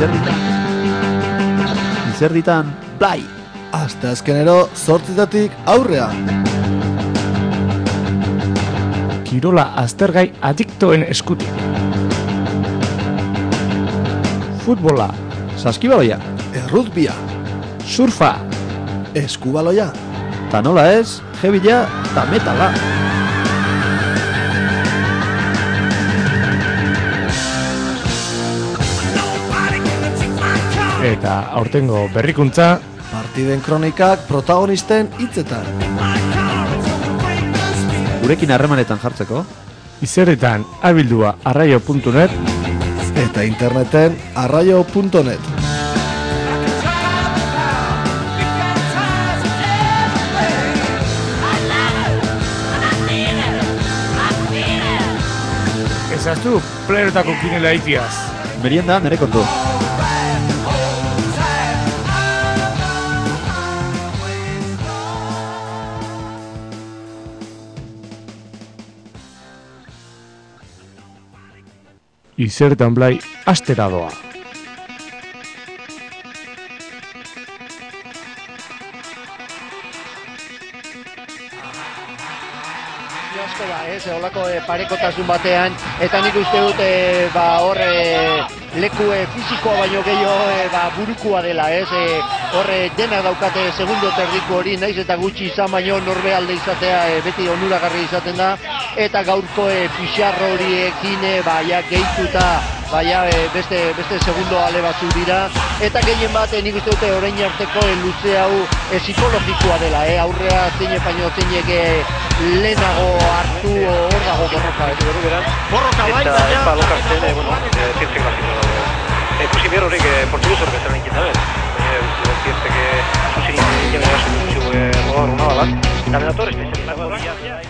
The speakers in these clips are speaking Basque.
Izerditan, Blai! Asteazkenero 8:00 aurrea. Kirola aztergai adiktoen eskutik. Futbola, Saskibaloia, Errutbia, surfa, Eskubaloia, ta nola ez, jebila ta metala. eta aurtengo berrikuntza, partiden kronikak protagonisten hitzetan. Gurekin harremanetan jartzeko, izerritan abildua arraio.net Eta interneten arraio.net. ezaztu playerotako kinela itiaz. merienda nere kontu. Izertan Blai astera doa. Asko da, olako parekotasun batean, eta nik uste dut hor leku fisikoa baino gehiago burukua dela, hor denak daukate segundo terdiko hori, naiz eta gutxi izan baino norbealde izatea beti onuragarri izaten da, eta gaurko pixarro horiekin gehituta beste segundo ale batzu dira, eta gehien bat nik uste dute orain arteko luze hau psikologikoa dela, aurrea zein baino zeinek lehenago hartu hor dago borroka. Borroka bai, eta ez balokartzen, zientzek basiko dago. Ikusi behar horrek portuguz horrek ezaren inkin dabe. Zientzek zuzin jene gaso dutxu rodar una balat. Terminator espezializak.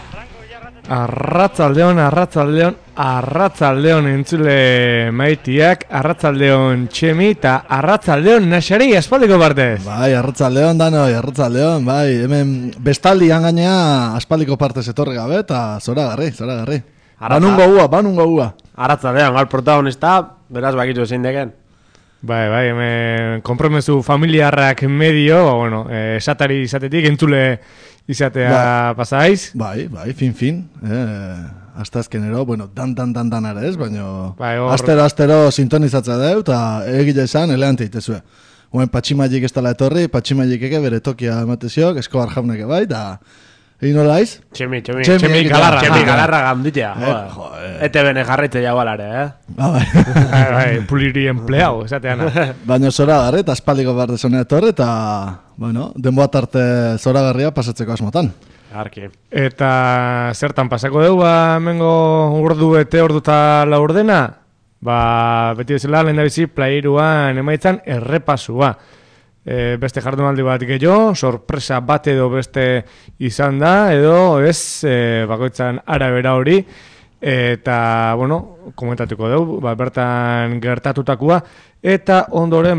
Arratzaldeon entzule maitiak, arratzaldeon txemi eta arratzaldeon nasari aspaldiko partez. Bai, arratzaldeon danoi, arratzaldeon, bai, hemen bestaldian gainea aspaldiko partez etorri gabe eta zoragarri. Banungo hua. Arratzaldeon, gaur protagonista, beraz bakitu ezin deken. Bai, hemen kompromesu familiarrak medio, esatari izatetik, entzule izatea pasaiz. Bai, fin. Asteazkenero, dan ere ez, baina astero sintonizatzea deu, eta egile esan, eleante itezue. Oen patximailik ez dela etorri, patximailik eke bere tokia emateziok, Eskobar jauneke bai, eta egin nola iz? Txemi galarra gamditea. Ete bene jarraitze jau alare, Bai, puliri empleau, esatean. Baina zoragarri, eta aspaldiko behar dezonea etorri, eta denboa tarte zoragarria pasatzeko asmotan. Arki. Eta zertan pasako dugu, mengo ordu eta laurdena? Beti bezala, lehen da bizi, playeruan emaitzan errepasua. Beste jardunaldi bat gehiago, sorpresa bat edo beste izan da, edo ez, bakoitzan arabera hori, eta, komentatuko dugu, bertan gertatutakoa, eta ondoren,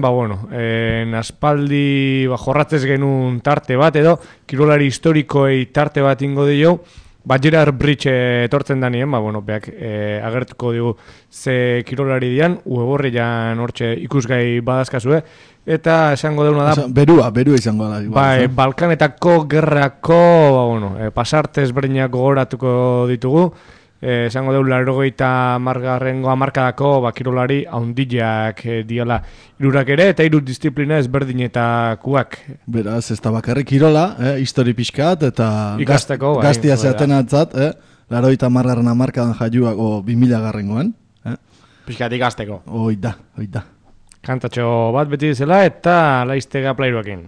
aspaldi jorratzez genuen tarte bat, edo kirolari historikoei tarte bat ingo dio, Gerard Bridge etortzen danien, beak agertuko digu ze kirolari dian, ueborrian hortxe ikusgai badazkazue, eta esango deuna da... Berua izango da. Bai, Balkanetako gerrako, pasartez berdinak gogoratuko ditugu, esango deun 80. hamarkadako kirolari haundillak diala irurak ere, eta iru disiplina ezberdinetakoak. Beraz, ez da bakarrik kirola, histori pixkat, eta ikasteko, gaztia zeaten atzat, 80. hamarkadan jaiuak, 2000 garrengoen. Pixkat ikasteko. Oida. Kantatxo bat beti dizela, eta laiztega plairuakin.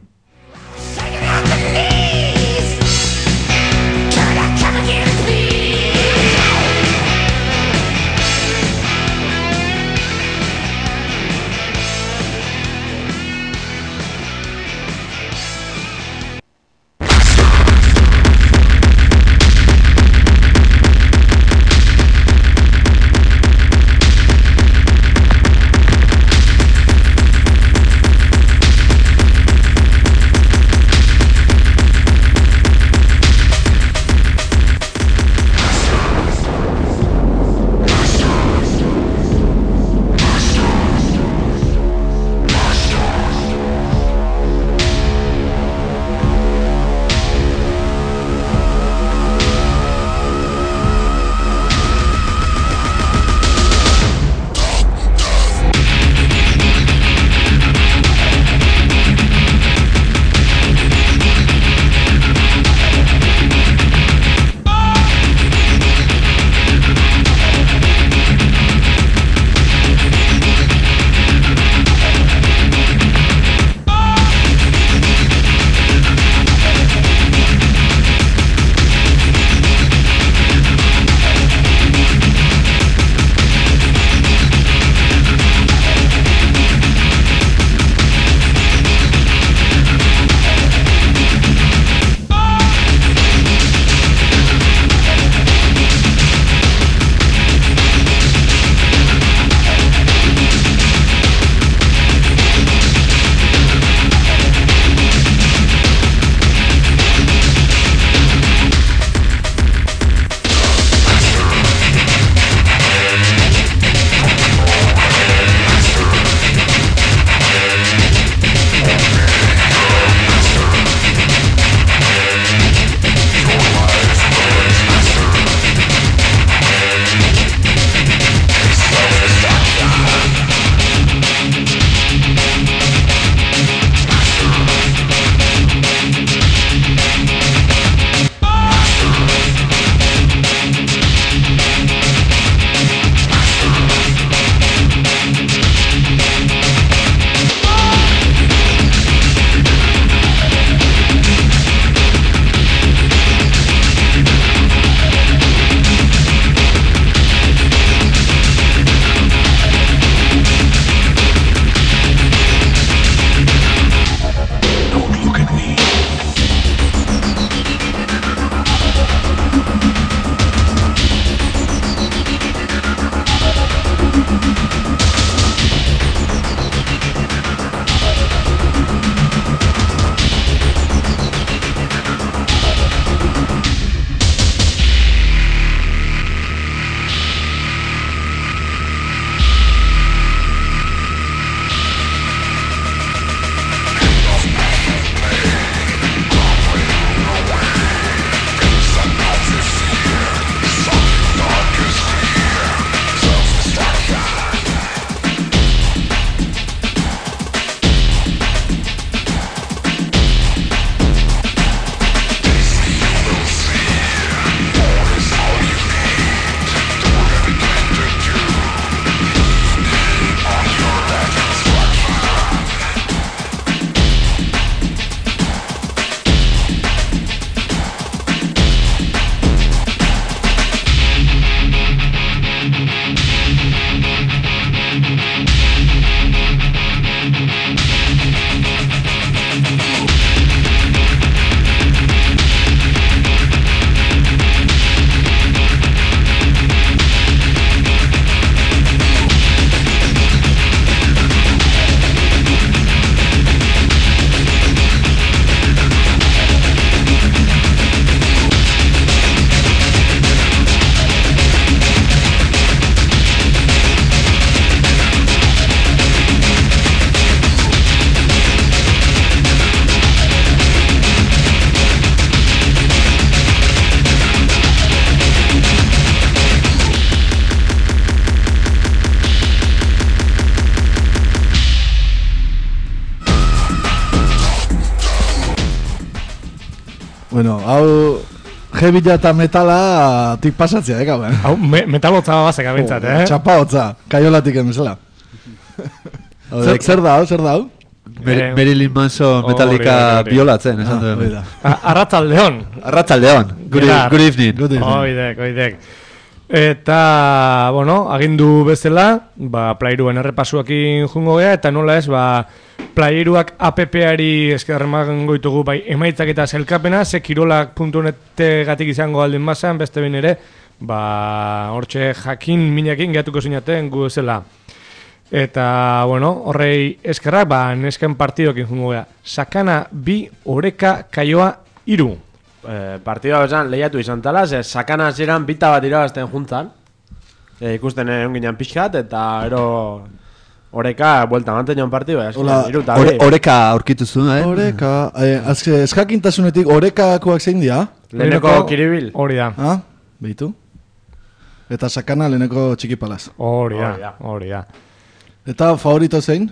Bueno, hau Jebila eta metala tik pasatzea, gabe. Hau, metalotza bazak abintzat, Txapa hotza, kaiolatik emezela. Zer da hau? Marilyn Manson Metallica biolatzen, esan duen. Arratzaldeon. Good evening. Oidek. Eta, bueno, agindu bezala, playeruan errepasuakin jungo gea, eta nola ez, playeruak app-ari eskerreman goitugu, emaitzak eta zelkapena, kirolak.net gatik izango aldin mazan, beste ben ere, hortxe jakin minakin gehatuko zinaten gu bezala. Eta, bueno, horrei eskerrak, nesken partidokin jungo gea. Sakana 2, Oreka Kaioa 3. Partidua bezan lehiatu izan tala, Sakana zeran bita bat irabazten juntzan. Ikusten onginan pixkat, eta Oreka buelta manteñan partidua. Oreka aurkitu zuen, Oreka, eskakintasunetik Orekakoak zein dira? Leheneko Kiribil. Hori da. Behitu. Eta Sakana leheneko Txikipalaz. Hori da. Eta favorito zein?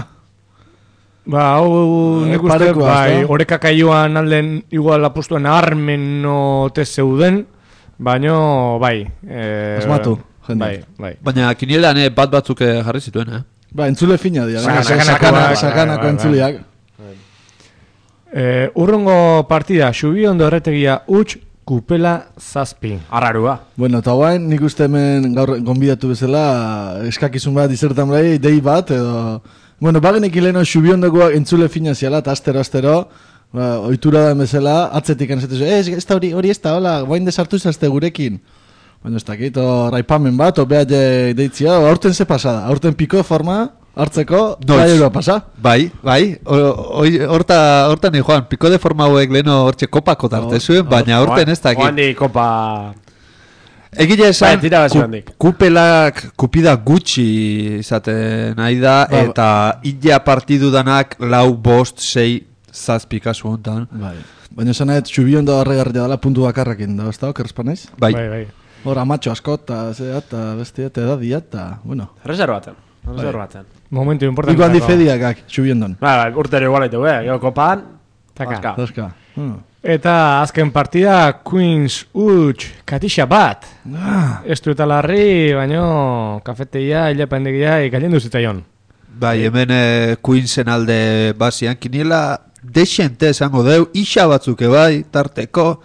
Hau nik uste, Oreka Kaioan alden igual apustuen armen note zeuden, baino, asmatu, jende. Bai. Baina kinielan bat batzuk jarri zituen, entzule fina dira. Sakanako entzuleak. Urrungo partida, Xubiondo erretegia huts, Kupela 7. Arrarua. Bueno, eta guain, nik uste hemen gaur gonbidatu bezala, eskakizun bat izertan bai, dei bat, edo... Bueno, bagenek ileno Xubiondokoak entzule fina ziala, eta astero, ohitura da bezala, atzetik anezetu ez da hori ez da, hola, guain desartu izazte gurekin. Baina ez dakit, raipamen bat, behat deitzia, aurten ze pasada, aurten piko forma... Hartzeko, plaierua pasa? Bai, hortan joan, piko de forma hauek leheno hortxe kopako tarte zuen, baina horten ez dakit. Oandi kopa... Egile esan, kupelak, kupida gutxi izaten nahi da, eta illa partidu danak 4, 5, 6, 7 kasu hontan. Baina esan nahet, Xubiondo arregarria dela puntu bakarrakin, da, ez da, okerspanaiz? Bai. Hor, amatxo asko, eta bestia, eta edadia, eta, bueno. Reservatzen. Momentu importante. Iko handi fediakak, Xubiondon. Urtero igualetu, gero kopan, Taska. Eta azken partida, Queens huts, Katisha bat. Ez du eta larri, baino, kafeteia, hilapendegia, ikalendu zitzaion. Bai, hemen Queensen alde bazian, kiniela desente esango deu, isa batzuke bai, tarteko,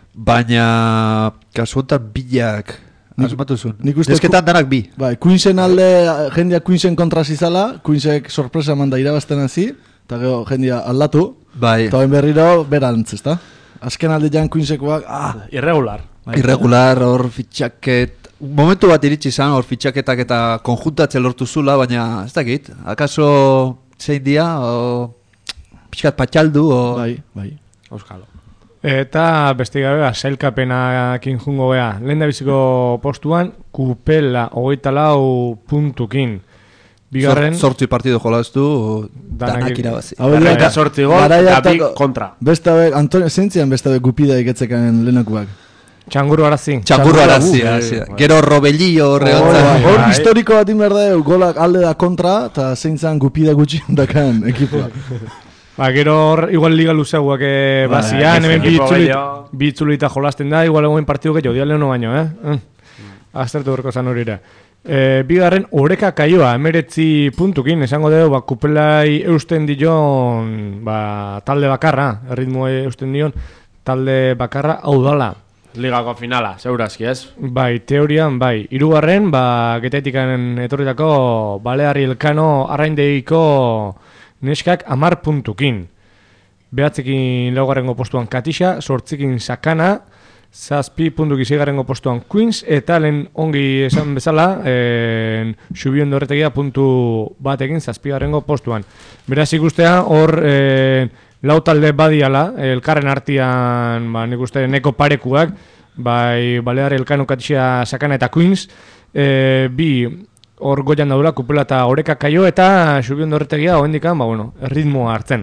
baina kasuontan bilak... Asmatuzun. Ezketan danak bi. Bai, Queensen alde, jendia Queensen kontra zizala, Queensek sorpresa manda irabazten hazi, eta gero jendia aldatu, eta ben berriro berantz, ezta? Azken alde jan Queensekoak, irregular. Irregular, hor fitxaket, momentu bat iritsi izan, hor fitxaketak eta konjuntatze lortu zula, baina ez dakit, akaso zein dia, o pixkat patxaldu, o... Bai. Euskalo. Eta beste gabe, sailkapenakin jungo gea. Lehen da biziko postuan, Kupela 24 puntukin. Bigarren... Zortzi partido jolaztu, danak irabazi. Eta zortzi gol, eta bi kontra. Beste hau, Antonio, zeintzian beste hau gupida iketzekan lehenakuak? Txanguru arazi. Gero Robelio horregotzen. Hor historiko bat inberde, golak alde da kontra, eta zeintzan gupida gutxi dakan ekipuak. Gero hor, igual liga luzeaguak bazian, hemen bitzulita jolasten da, igual egoen partidu gehiago, dialeo no baino, Aztertu horko zan horira. Bigarren, Oreka Kaioa, 19 puntukin, esango dugu, Kupelai eusten dion, talde bakarra, erritmoa eusten dion, talde bakarra, hau dala. Ligako finala, segurazki, ez? Bai, teorian, bai. Hirugarren, getaitikan etorritako Baleari Elkano arraindeiko neskak 10 puntukin. Behatzekin laugarrengo postuan Katisha, 8 Sakana, 7 puntuki 6garrengo postuan Queens, eta lehen ongi esan bezala, Xubiondo horretegia puntu batekin 7garrengo postuan. Beraz ikustea, hor lau talde badiala, elkarren artian, nik uste neko parekuak, bai Balear Elkano, Katisha, Sakana eta Queens, bi hor goian daula, Kupela eta Oreka Kaio, eta Xubiondo horretegia, hoendikan, ritmoa hartzen.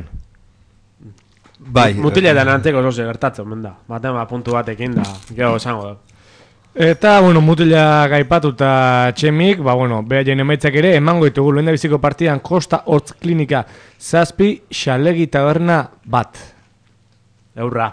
Bai. Mutiletan anteko zoze gertatzen, menda. Baten puntu batekin da, gero esango da. Eta, mutila gaipatu eta txemik, behaien emaitzak ere, emango ditugu, lehen da biziko partidan, Kosta Hortz Klinika 7, Xalegi Taberna 1. Eurra.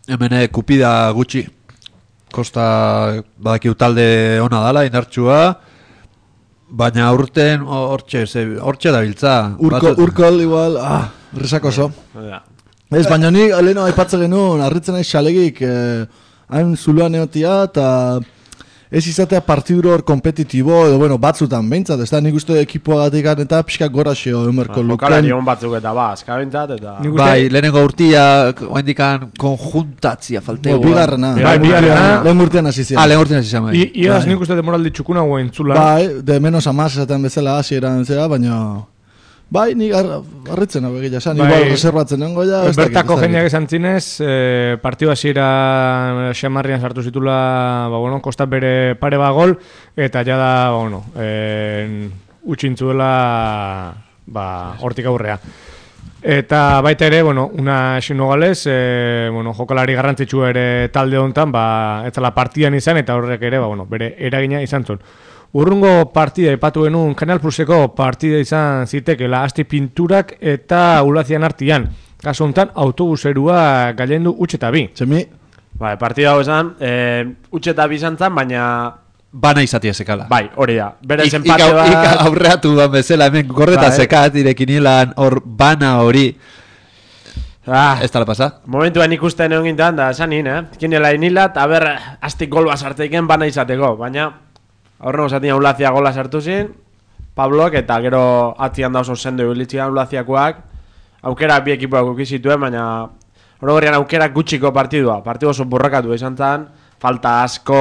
Hemen kupida gutxi. Kosta badakiu talde ona dala, indartsua. Baina urten hortxe da biltza. Urkol igual, resakoso. Ez, baina ni leheno aipatzen genuen, arritzen aiz xalegik, hain zuluan egotia, eta ez izatea partiduro hor kompetitibo, edo bueno, batzutan behintzat, ez da nik uste ekipoagatik eta pixka gora xeo emerko luken. Lokalari hon batzuk eta azka behintzat, eta... Bai, lehenengo urtia, oendikan konjuntatzia falteo. Bigarrena. Lehen urtean hasi zian. Lehen urtean hasi zian, bai. Iaz nik uste demoraldi txukuna guen zula. Bai, de menos amaz esaten bezala hasi eran zera, baina... Bai, nik harritzen hau egia esan, igual reservatzen nengo ja. Bertako jendeak esan zinez, partidu hasiera xamarrian sartu zitula, kostat bere pare gol, eta jada, utxintzuela, hortik aurrea. Eta baita ere, una xinogales, jokalari garrantzitsu ere talde hontan, etzala partidan izan, eta horrek ere, bere eragina izan zuen. Urrungo partida ipatu genuen Kanal Pluseko partida izan zitekela Asti Pinturak eta Ulazian artian. Kaso honetan autobuserua gailendu utxeta bi. Txemi? Bai, partida hau esan, utxeta bi izan zan, baina... Bana izatea sekala. Bai, hori da. Berez empate bat... Ika aurreatu da bezala, hemen gordeta sekat, irekinilan hor bana hori... Ez tala pasa? Momentuan ikusten egon gintan, da esan nien, Kinela inila, eta ber, Asti gol bat sarteiken bana izateko, baina... Horren osatina Ulazia gola sartu zin, Pablok, eta gero atzian da oso sendo ibilitzian Ulaziakoak, aukera bi ekipoak ukizituen, baina horrean aukera gutxiko partidua, partidu oso burrakatu izan zen, falta asko,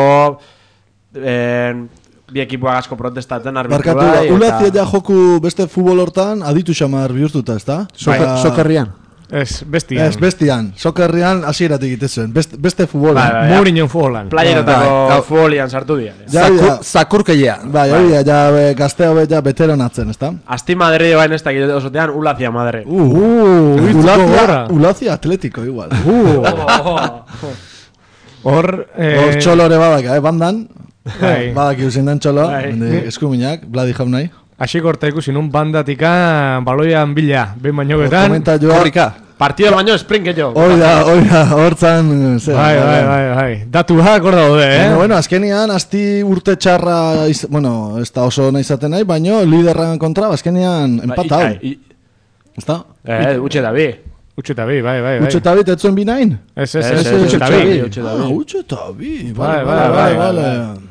bi ekipoak asko protestatzen arbitru bai. Ulazia ja joku beste futbol hortan aditu xamar bihurtuta, ez da? Sokerrian. Ez, bestian. Ez, bestian. Sokerrian hasieratik egiten beste futbolan. Mourinho futbolan. Playerotako futbolian sartu dira. Zakurkeia. Bai, hori ja gazteo ja veteranatzen, ez da? Asti Madrid bain ez dakit osotean Ulazia Madrid. Ulazia Atlético igual. Hor txolore badak, bandan. Badak iusin den txolo. Eskuminak, Bladi jaunai. Asi korta ikusin un bandatika baloian bila, behin bainogetan. Korrika. Partido baino sprint jo. Oida, hortzan. Bai. Datu hak hor daude, Bueno, azkenian, asti urte txarra, ez da oso nahi zaten nahi, baino, liderran kontra, azkenian, empata hau. Ez da? Utxeta bi. Utxeta bi, bai. Utxeta bi, tetzuen bi nahin? Ez, utxeta bi. Utxeta bi, bai.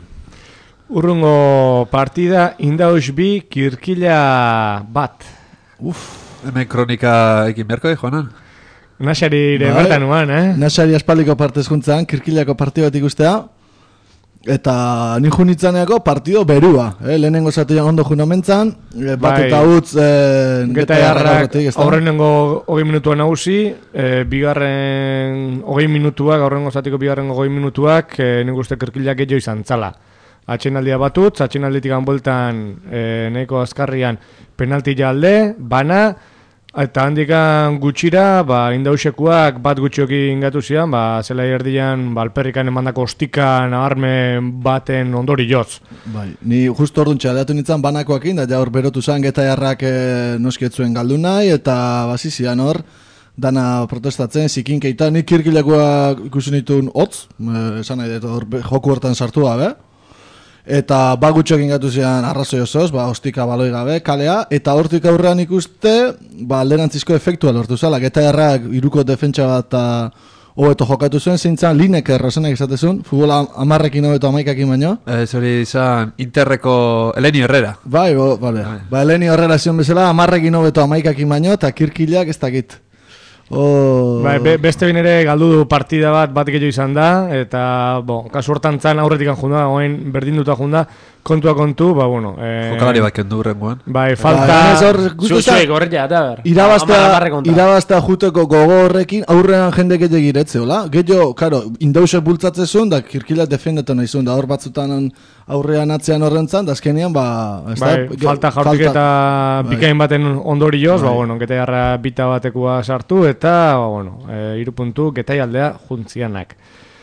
Urrungo partida, Indaus bi, Kirkila bat. Hemen kronika ekin beharko joanan. Nasari ere bertan uan, Nasari aspaliko partezkuntzan, Kirkilako partido bat ikustea. Eta nijun itzaneako partido berua. Lehenengo zatuan ondo juna mentzan, bat eta utz Geta jarrak aurrenengo 20 minutuan nagusi, bigarren 20 minutuak, aurrengo zatiko bigarren 20 minutuak, nik uste Kirkilak gehiago izan zala. Atxenaldia batutz, atxenalditik anboltan nahiko azkarrian penalti jalde, bana, eta handikan gutxira, indausekuak bat gutxioki ingatu zian, zela erdian, alperrikan emandako ostika nabarmen baten ondori joz. Bai, ni justu orduan txaleatu nintzen banakoakin, da ja hor berotu zan Geta jarrak noskietzuen galdu nahi, eta bazizian hor, dana protestatzen, zikinkeita, nik Kirkilakoak ikusi nituen hotz, esan nahi dut, joku hortan sartu gabe, eta bagutxoak ingatu zian arrazoi osoz, ostika baloi gabe, kalea, eta hortik aurrean ikuste, alderantzizko efektua lortu zala, Geta jarrak iruko defentsa bat hobeto jokatu zuen, zeintzan Lineker rosenak izatezun, futbola 10ekin hobeto 11ekin baino. Ez hori izan Interreko Elenio Herrera. Bai, bale. Elenio Herrera zion bezala, 10ekin hobeto 11ekin baino, eta Kirkilak ez dakit. Beste bin ere galdu du partida bat gehiago izan da, eta kasu hortan zan aurretik junda, oen berdinduta junda, kontua kontu, jokalari bat kendu rengoan. Bai, falta... Zuzuek horretia, eta ber. Irabaztea juteko gogo horrekin, aurrean jende gehiago giretze, hola? Gehiago, karo, indausek bultzatze zuen, da Kirkilak defendetan nahi zuen, da hor batzutan aurrean atzean horrentzan, da azkenean, falta jaurtik eta bikain baten ondorioz, Geta jarra bita batekoa sartu, eta, 3 puntu Getai aldea juntzianak.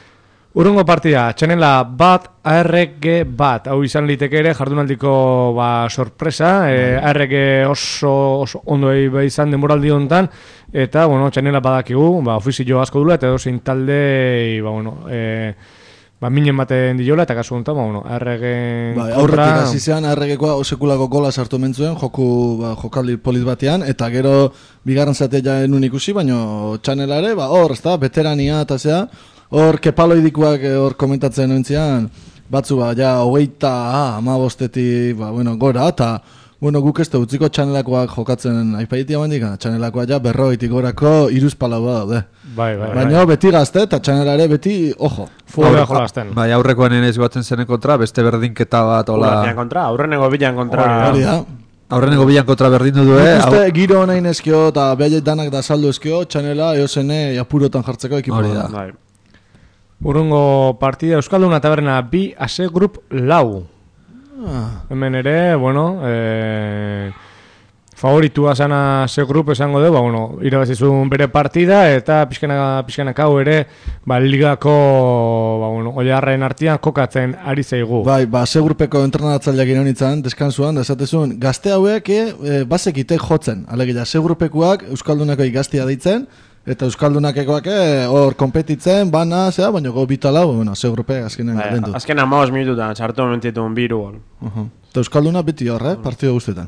Urrungo partida, txanela bat, ARG bat. Hau izan liteke ere, jardunaldiko sorpresa. ARG oso ondo izan denboraldi honetan. Eta, txanela badakigu, ofizio asko dula, eta zein talde, minen baten diola, eta kasu honetan, ARG kontra... Aurretik hasi zean, ARG-koa sekulako gola sartu mentzuen, jokaldi polit batean, eta gero bigarren zatea jaenun ikusi, baina txanelare, hor, ez da, veterania eta zea, hor kepaloidikoak hor komentatzen nintzean, batzu hogeita amabostetik gora, eta guk ez da utziko txanelakoak jokatzen aipaitia bandik, txanelakoak berroitik gorako iruzpalau daude. Baina beti gazte, eta txanelare beti, ojo. Bai, aurrekoan enez goatzen zenen kontra, beste berdinketa bat, aurreneko bilan kontra. Aurreneko bilan kontra berdindu du, Uste giro nahi neskio, eta behaiet danak da saldu eskio, txanela, eosene, apurotan jartzeko ekipo da. Urrungo partida, Euskalduna Taberna bi, Ase Grup lau. Hemen ere, favoritua zana Ase Grup esango du, irabazizun bere partida, eta pixkanak hau ere, ligako, oiarren artean kokatzen ari zaigu. Ase Grupeko entrenatzaileak inonitzen, deskansuan, da esatezun, gazte hauek bazekite jotzen. Alegia, Ase Grupekuak Euskaldunako gaztia deitzen, eta Euskaldunakekoak hor kompetitzen, baina go bitala, Ase Grupe azkenen galendu. Azkenen 15 minututan, sartu momentitun biru gol. Eta Euskalduna beti hor, partido guztetan.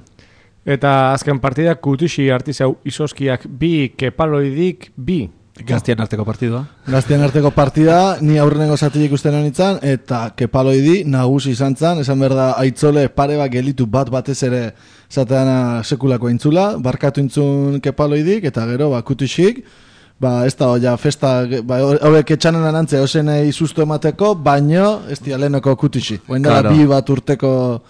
Eta azken partida, Kutixi artizau izoskiak bi, Kepaloidik bi. Gaztian arteko partidua. Gaztian arteko partida, ni aurrenengo zatilik usten honitzen, eta Kepaloidi nagusi izan zen, esan behar da aitzole pare bat gelitu batez ere zatean sekulako intzula, barkatu intzun Kepaloidik, eta gero Kutixik, ez da, festa, hauek etxanen anantzea, osen izustu emateko, baino, ez di alenoko Kutixi. Oen dara bi bat urteko,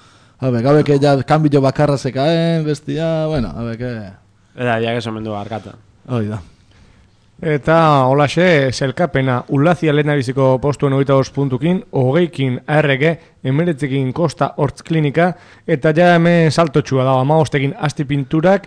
hauek kanbilo bakarra zekaen, bestia, hauek... Eta, jakezo mendu arkata. Hoi da. Eta, holaxe, zelkapena, Ulazia lehenabiziko postuen 22 puntukin, 20kin ARG, 19ekin Kosta Hortz Klinika, eta ja hemen saltotxua da, 15ekin Asti Pinturak,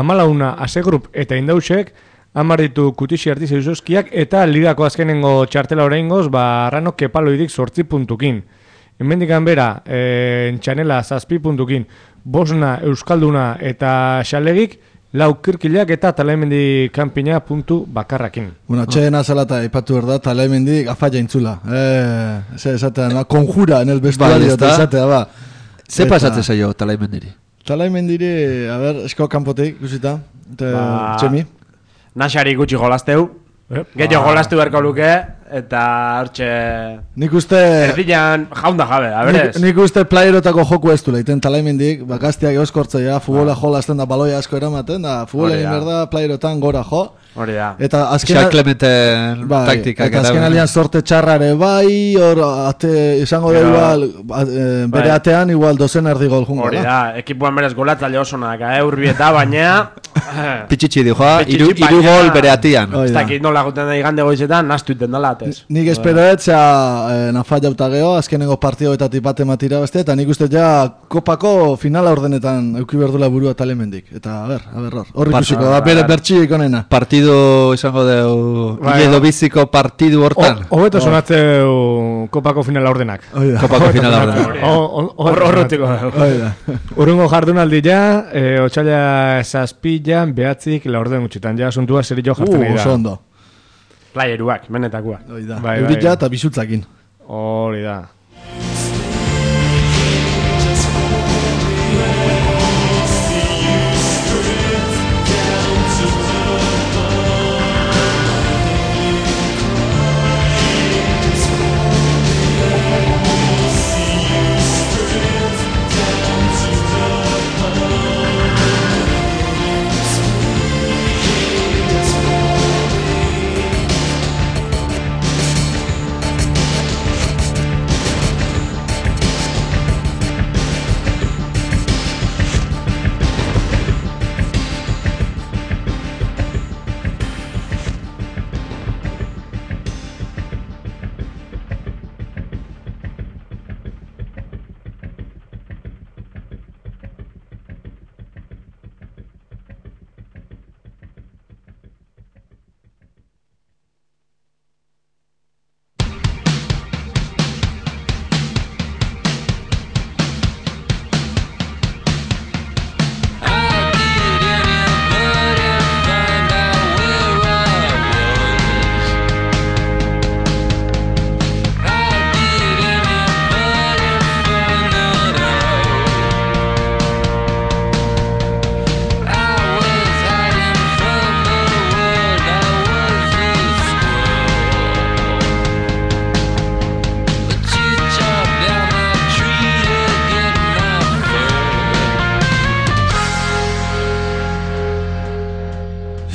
14 Ase Grup eta Indausek, 10 ditu Kutixi Artizau Izoskiak, eta ligako azkenengo txartela oraingoz, Rano Kepaloidik 8 puntukin. Hemendikan bera, Txanela 7 puntukin, Bosna, Euskalduna eta Xalegik, lau kirkilak eta Talaimendi kanpina puntu bakarrakin. Txena zelata ipatu berda, Talaimendi gafaia intzula. Esatean, konjura en el vestuario, esatea, Ze pasatzen zaio Talaimendiri? Talaimendiri, esko kanpotik, guzita, txemi. Naxari gutxi jolazteu, gehiago jolaztu berko luke, eta hortxe... Nik uste... Erdian jaunda jabe, aberez. Nik uste playerotako joku ez du leiten Talaimendik, gaztiak euskortzea, futbola jolazten da baloia asko eramaten, da futbola egin berda playerotan gora jo. Hori da. Eta azken taktikak. Eta azken alian sorte txarrare bai, hor izango da igual, bere atean igual 2 erdi gol jungo. Hori da, ekipuan berez golatzaile oso nadak, urbieta, baina... Pitxitxi dijoa, 2 gol bere atean. Ez dakit nola guten da igande goizetan, nastu iten dela atez. Nik espero nafalla uta geho, azkenengo partidoetatik bat ematira beste, eta nik uste ja kopako finala ordenetan euki berdula burua Talaimendik. Eta, hor ikusiko, da bere bertxik onena. Partido izango deu, edo biziko partidu hortan. Hobeto sonatzeu kopako finala ordenak. Kopako finala ordenak. Horrotiko da. Urrungo jardunaldi ja, otxaila 7 behatzik la orden gutxitan, ja asuntua seri jo jartzen nahi da. Oso ondo. Playeruak, menetakoa. Eurila eta bizutzakin. Hori da.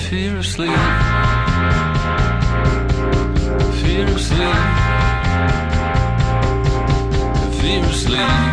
fear of sleep, fear of sleep, fear of sleep.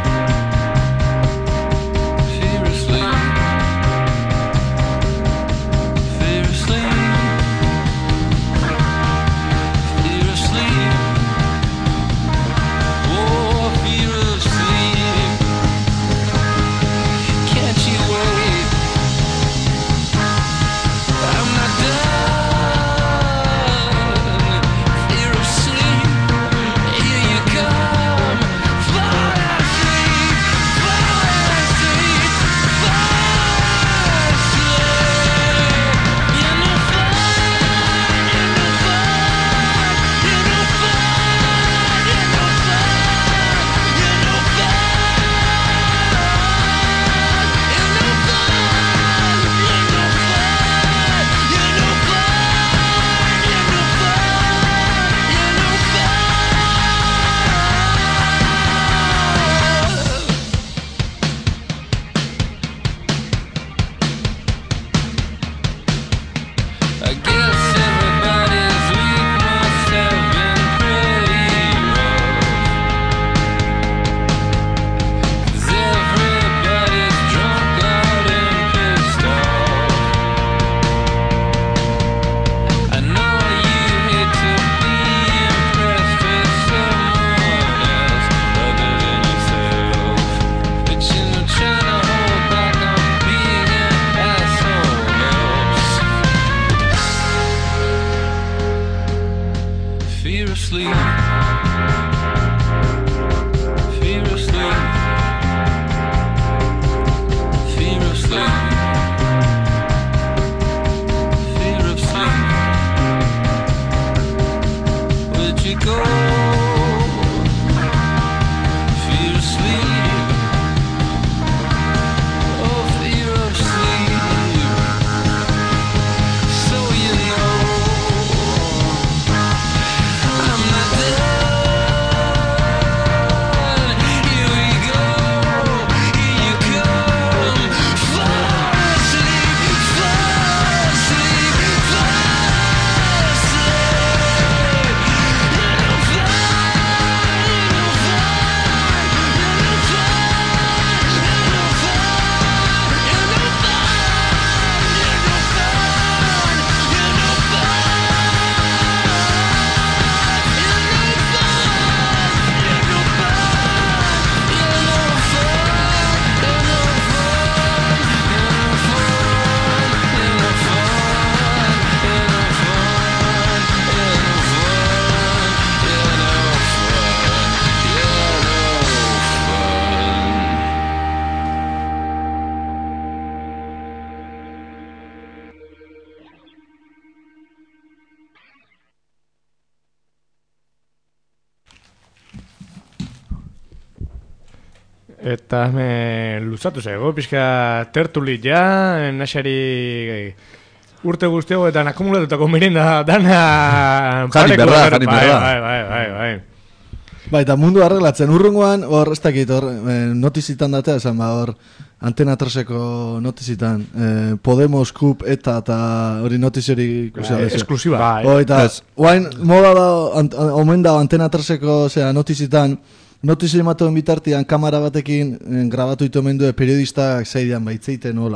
Eta luzatu zego, pixka tertulit ja, naxari urte guztiago eta akumulatutako merenda dana... Jani berda. Bai. Bai, eta mundu arreglatzen urrungoan, hor, ez dakit, hor, notizitan datea, esan ba, hor, Antena 3eko notizitan, Podemos, KUP, eta hori notiziori ikusia. Esklusiba. Bai, eta, oain, moda da, omen da, Antena 3eko, notizitan, notizio ematen bitartian kamera batekin grabatu ito mendue periodistak zaidean baitzeiten hola.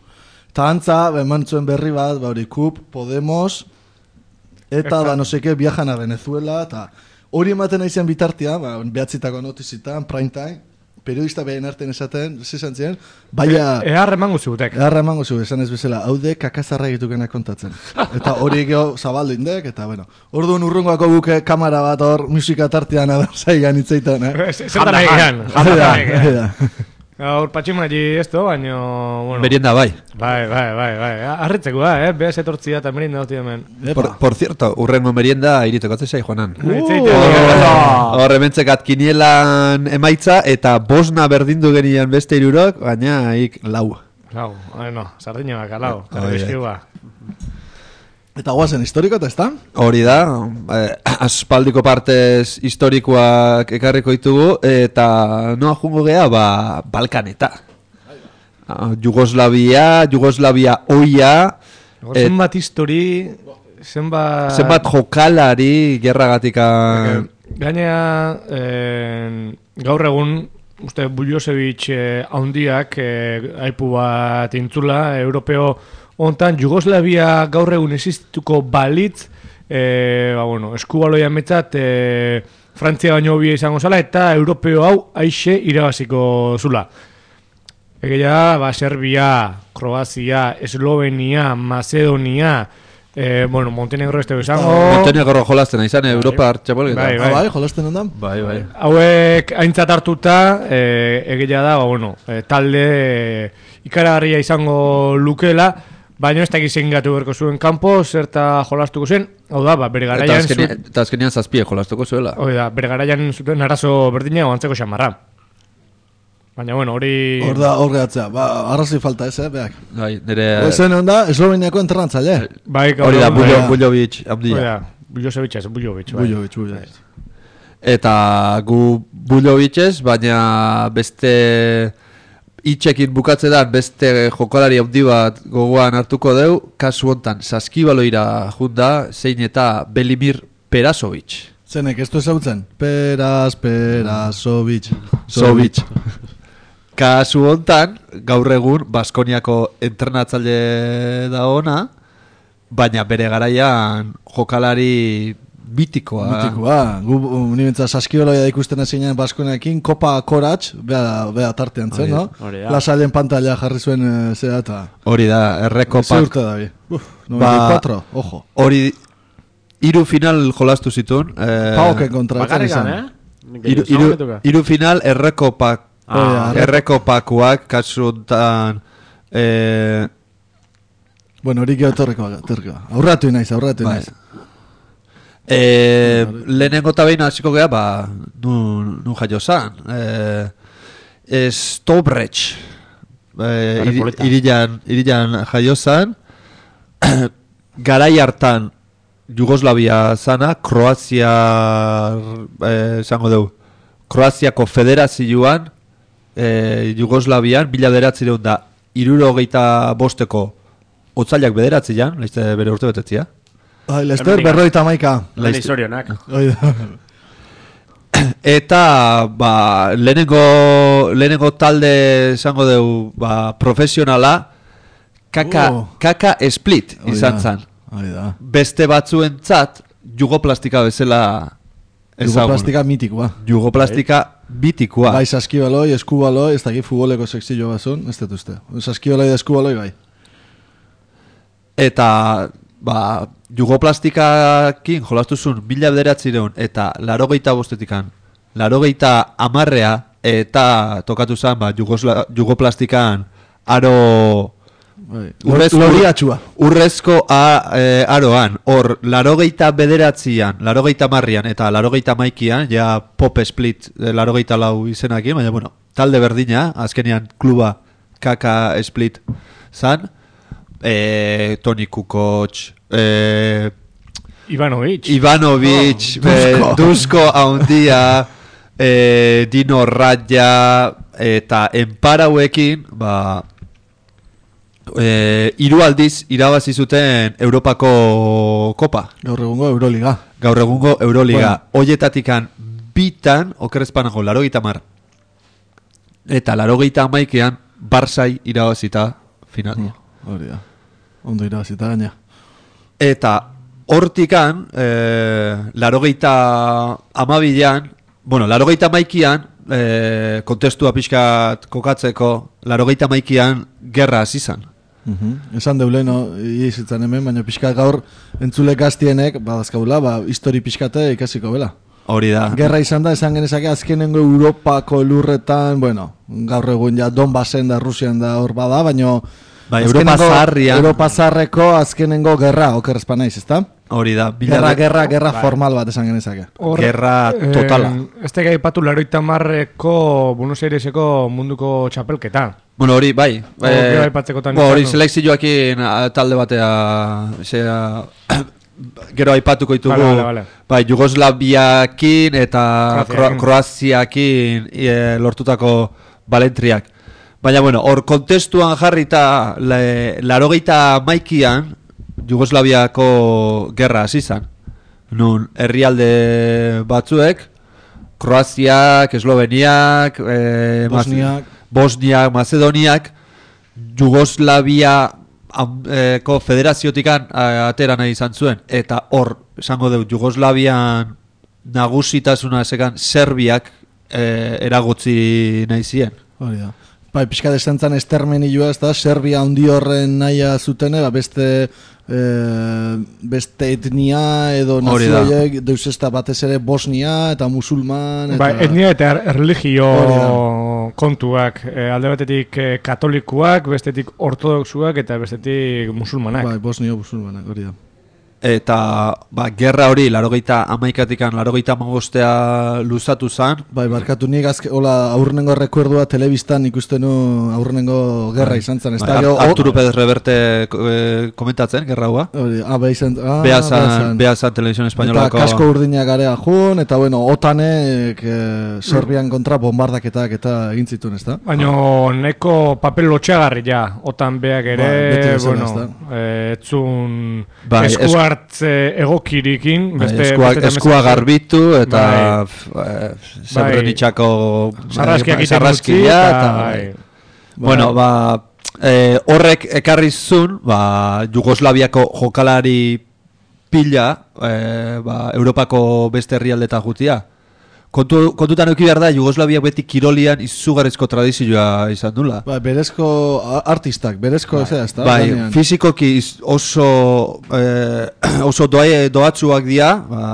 Eta antza, eman zuen berri bat, hori KUP, Podemos, eta da no seke viajan a Venezuela, eta hori ematen aizean bitartian, behatzitako notizitan, prime time, periodista behin artean esaten, zizan ziren, baina... Eharra emango zugutek. Eharra emango zugu, esan ez bezala, haude kakazarra egitukena kontatzen. Eta hori geho zabaldu indek, eta bueno, orduan urrungoako buke kamera bat hor musika tartean zaigan itzeiten, Zertan egian. Hor patximaji esto, baina... Bueno. Merienda bai. Bai. Arritzeko da, behaz etortzia eta merienda doti hemen. Por cierto, urrengo merienda iriteko atzesai joanan. Hor hementzekat kinielan emaitza eta bosna berdindu genian beste irurok, baina ik lau. No, sardina baka lau. Eta guazen historiko eta ez da? Hori da, aspaldiko partez historikoak ekarriko ditugu, eta noa jungo geha, Balkaneta. Jugoslavia oia, Zenbat histori, zenbat jokalari gerragatika... Gainea, gaur egun, uste Buljosevic haundiak aipu bat intzula, europeo hontan, Jugoslavia gaur egun existituko balitz, eskubaloia metzat, Frantzia baino bia izango zala, eta europeo hau aixe irabaziko zula. Egia, Serbia, Kroazia, Eslovenia, Macedonia, Montenegro ez izango... Montenegro jolazten izan, Europa hartxapolgeta. Bai, jolazten ondan? Bai. Hauek aintzat hartuta, egia da, talde ikaragarria izango lukela, baina ez dakiz ingatu berko zuen kanpo, zerta jolastuko zen, hau da, bere garaian... Eta azkenean zazpie jolastuko zuela. Bere garaian zuten arazo berdina oantzeko xamarra. Baina, hori... Hor gehatzea, arrazi falta ez, beak. Bai, nire... Zen onda, Esloveniako entrenatzaile. Hori da, Buljovic, abdia. Buljovic ez, Buljovic. Buljovic. Eta gu Buljovic ez, baina beste... Itxekin bukatzetan beste jokalari handi bat gogoan hartuko deu, kasu hontan Saskibaloira junda, zein eta Belimir Perasovic. Zenek, ez du ezautzen? Perasovic. Kasu hontan, gaur egun Baskoniako entrenatzaile da ona, baina bere garaian jokalari mitikoa. Nibentza Saskibaloia ikusten ezinean Baskoniakin, Kopa Koratx, bea tartean zen, no? Lasailen pantalla jarri zuen zera eta... Hori da, errekopak... Ze urte dabi. 94, ojo. Hori, 3 final jolastu zituen. Pauken kontra. Bakarrikan, 3 final errekopakuak, kasu hontan... Hori geotorreko. Aurratu naiz. Lehenengo eta behin hasiko geha, nun jaio zan. Stobreč. Irilan jaio zan. Garai hartan Jugoslavia zana, Kroazia esango deu, Kroaziako federazioan Jugoslavian 1900 da 75 otzailak bederatzean, laizte bere urte betetzia. Lester, berroita maika. Lehizorionak. Eta lehenengo talde esango deu profesionala Kaka Split izan zan. Beste batzuentzat jugoplastika bezala jugoplastika mitikoa. Jugoplastika mitikoa. Bai, saskibaloi, eskubaloi, ez dakit futboleko sekzio bazun, ez dut uste. Saskibaloi da eskubaloi bai. Eta jugoplastikakin jolastuzun 1900 eta 85 80 eta tokatu zen jugoplastikan aro urrezko aroan hor 89an 90 eta 91an ja Pop Split 94 izenakin, baina talde berdina azkenean kluba Kaka Split zan. Toni Kukoc, Ivanovic, Dusko haundia, Dino Raja eta enparauekin 3 aldiz irabazi zuten Europako Kopa. Gaur egungo Euroliga. Hoietatikan bitan okerrezpanago 80 eta 81an Barsai irabazita final. Hori da. Ondo irabazita gaina. Eta hortikan 82an, 82an kontestua pixkat kokatzeko 82an gerra hasi izan. Esan deuleno izitzen hemen, baina pixkat gaur entzule gaztienek, badazkaula, histori pixkate ikasiko bela. Hori da. Gerra izan da, esan genezake azkenengo Europako lurretan, gaur egun ja Donbassen da, Rusian da hor bada, baina Europa Zaharreko azkenengo gerra, okerrezpa naiz, ezta? Hori da. Gerra formal bat esan genezake. Gerra totala. Ez teka ipatu 80ko Buenos Aireseko munduko txapelketa. Hori, bai. Hori selekzioakin talde batea gero aipatuko ditugu. Bai, Jugoslaviakin eta Kroaziakin lortutako balentriak. Baina, hor kontestuan jarrita 80 maikian Jugoslaviako gerra hasi izan. Nun, herrialde batzuek, Kroaziak, Esloveniak, Bosniak, Macedoniak, Jugoslaviako federaziotikan atera nahi izan zuen. Eta hor, esango dut, Jugoslavian nagusitasuna esekan Serbiak eragutzi nahi zien. Hori da. Bai, pixka destantzan estermenilua, ez da, Serbia handi horren nahia zutene, beste etnia edo nazioiek, deus ez da batez ere Bosnia eta musulman. Eta... Bai, etnia eta religio kontuak, alde batetik katolikuak, bestetik ortodoxuak eta bestetik musulmanak. Bai, Bosnia musulmanak, hori da. Eta gerra hori 91-atikan 95 luzatu zan. Bai, barkatu nik aurrenengo rekuerdua telebistan ikusten nu aurrenengo gerra izan zen. Arturo Pérez Reverte komentatzen gerra hua. Beazan Televisión Espainolako. Eta kasko urdinak garea jun, eta bueno, OTANek Serbian kontra bombardaketak eta egin zituen, ez da? Baina neko papel lotxagarri ja, OTAN beak ere, etzun eskuartze egokirikin. Eskua garbitu eta Srebrenicako sarraskia. Bueno, horrek ekarri zuen Jugoslaviako jokalari pila Europako beste herrialdeta gutia. Kontutan euki behar da, Jugoslaviak beti kirolian izugarrizko tradizioa izan dula. Bai, berezko artistak, berezko ez da? Bai, fizikoki oso doatzuak dira,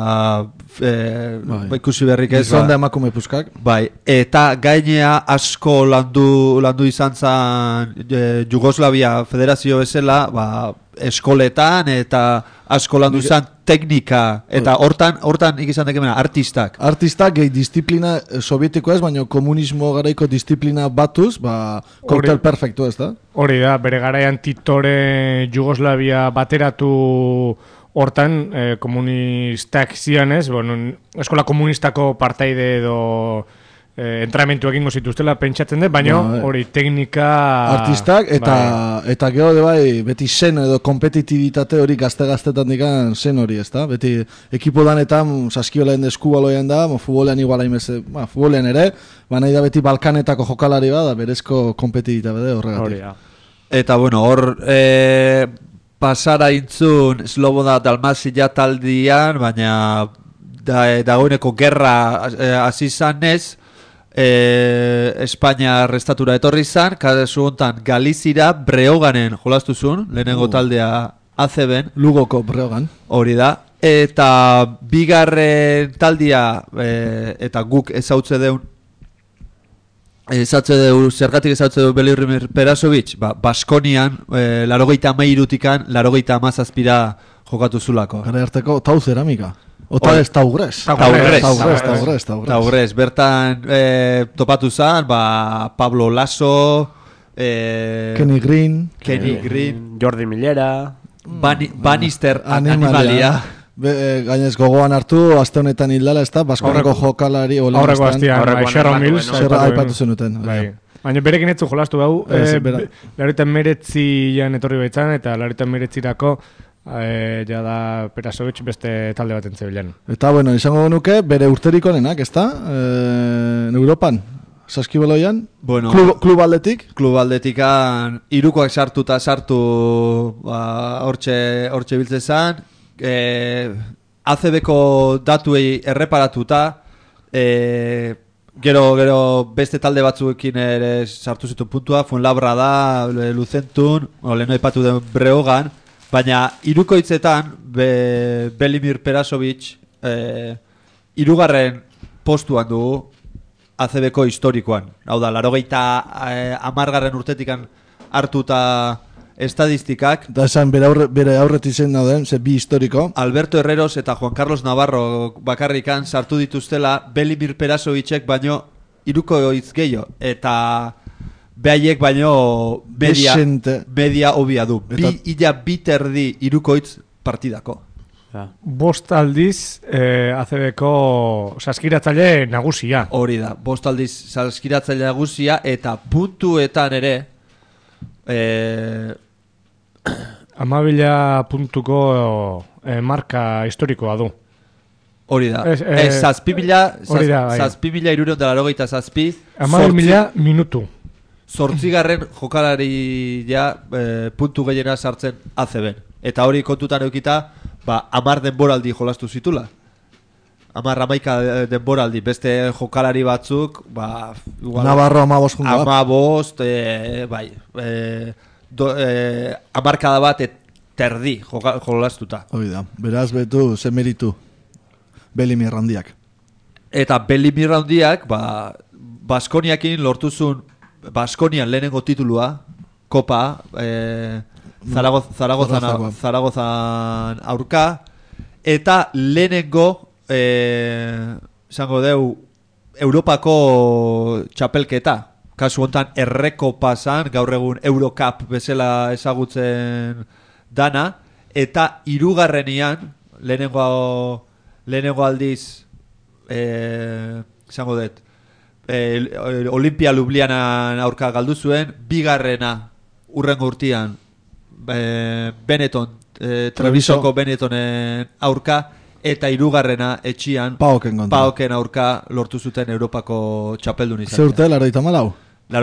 ikusi berrik ez. Gizon da emakume puskak. Bai, eta gainea asko landu izan zan Jugoslavia Federazio bezala, eskoletan eta asko landu izan teknika eta hortan ikizan dekemena artistak gehi disiplina sovietiko ez, baina komunismo garaiko disiplina batuz, koktel perfektu ez da? Hori da, bere garaian Titore Jugoslavia bateratu hortan komunistak zian ez, eskola komunistako partaide edo entramentu egingo zituztela pentsatzen dut, baina hori teknika artistak eta gero beti zen edo kompetitibitate hori gazte-gaztetan dikan zen hori, ez da? Beti ekipo danetan saskiolean eskubaloian da, futbolean igual futbolean ere, nahi da beti Balkanetako jokalari da berezko kompetitibitate horregatik. Eta bueno, hor pasara intzun Sloboda Dalmazia taldian, baina dagoeneko gerra hasi zanez, Espainia restatura etorri zan, kasu hontan Galizira Breoganen jolastu zuen, lehenengo taldea ACB-en, Lugoko Breogan. Hori da, eta bigarren taldia eta guk ezautze deun zergatik ezautze deun Belirrimir Perasovic, Baskonian 83-tikan 87-ra jokatu zulako. Gara harteko tau zeramika. Ota ez Taugres. Taugres. Bertan topatu zan, Pablo Lasso, Kenny Green, Jordi Millera, Bannister Animalia. Gainez gogoan hartu, aste honetan hildala, ez da? Baskoneko jokalari. Aurreko astean, Sharon Mills. Aipatu zenuten. Baina berekin etzu jolastu hau, 89an etorri baitzan, eta 89-irako jada Perasovic beste talde bat entzebilen. Eta bueno, izango genuke bere urteriko nenak, ez da? Europan, saskibaloian, klub aldetik? Klub aldetikan irukoak sartu hortxe biltzezan, ACB-ko datuei erreparatuta, gero beste talde batzuekin ere sartu zituen puntua, Fuenlabrada, Lucentun, leheno ipatu den Breogan, baina hirukoitzetan Belimir Perasovic hirugarren postuan dugu ACB-ko historikoan. Hau da, 80 urtetikan hartuta estadistikak. Da esan bere aurretik zen dauden, bi historiko. Alberto Herreros eta Juan Carlos Navarro bakarrikan sartu dituztela Belimir Perasovicek baino hirukoitz gehiago. Eta behaiek baino media obia du. Bi terdi hirukoitz partidako. Bost aldiz ACB-ko saskiratzaile nagusia. Hori da, bost aldiz saskiratzaile nagusia eta puntuetan ere 1000 puntuko marka historikoa du. Hori da. 7.387 10.000 minutu. 8. jokalari puntu gehiena sartzen ACB. Eta hori kontutan eukita, 10 denboraldi jolastu zitula. 10 denboraldi, beste jokalari batzuk, igual, Navarro 15 junga. 15, amarkada bat terdi jolastuta. Hoi da, beraz betu, zemeritu, Belimi errandiak. Eta Belimi errandiak, Baskoniakin lortuzun, Baskonian lehenengo titulua, Kopa, Zaragozan aurka, eta lehenengo, zango deu, Europako txapelketa, kasu hontan erreko pasan, gaur egun Eurocup bezala ezagutzen dana, eta hirugarrenian, lehenengo aldiz, zango dut, Olimpia Ljubljanan aurka galdu zuen, bigarrena urrengo urtean Benetton, Trevisoko Benettonen aurka, eta hirugarrena etxian Paoken aurka lortu zuten Europako txapeldun izan. Ze urte, 84?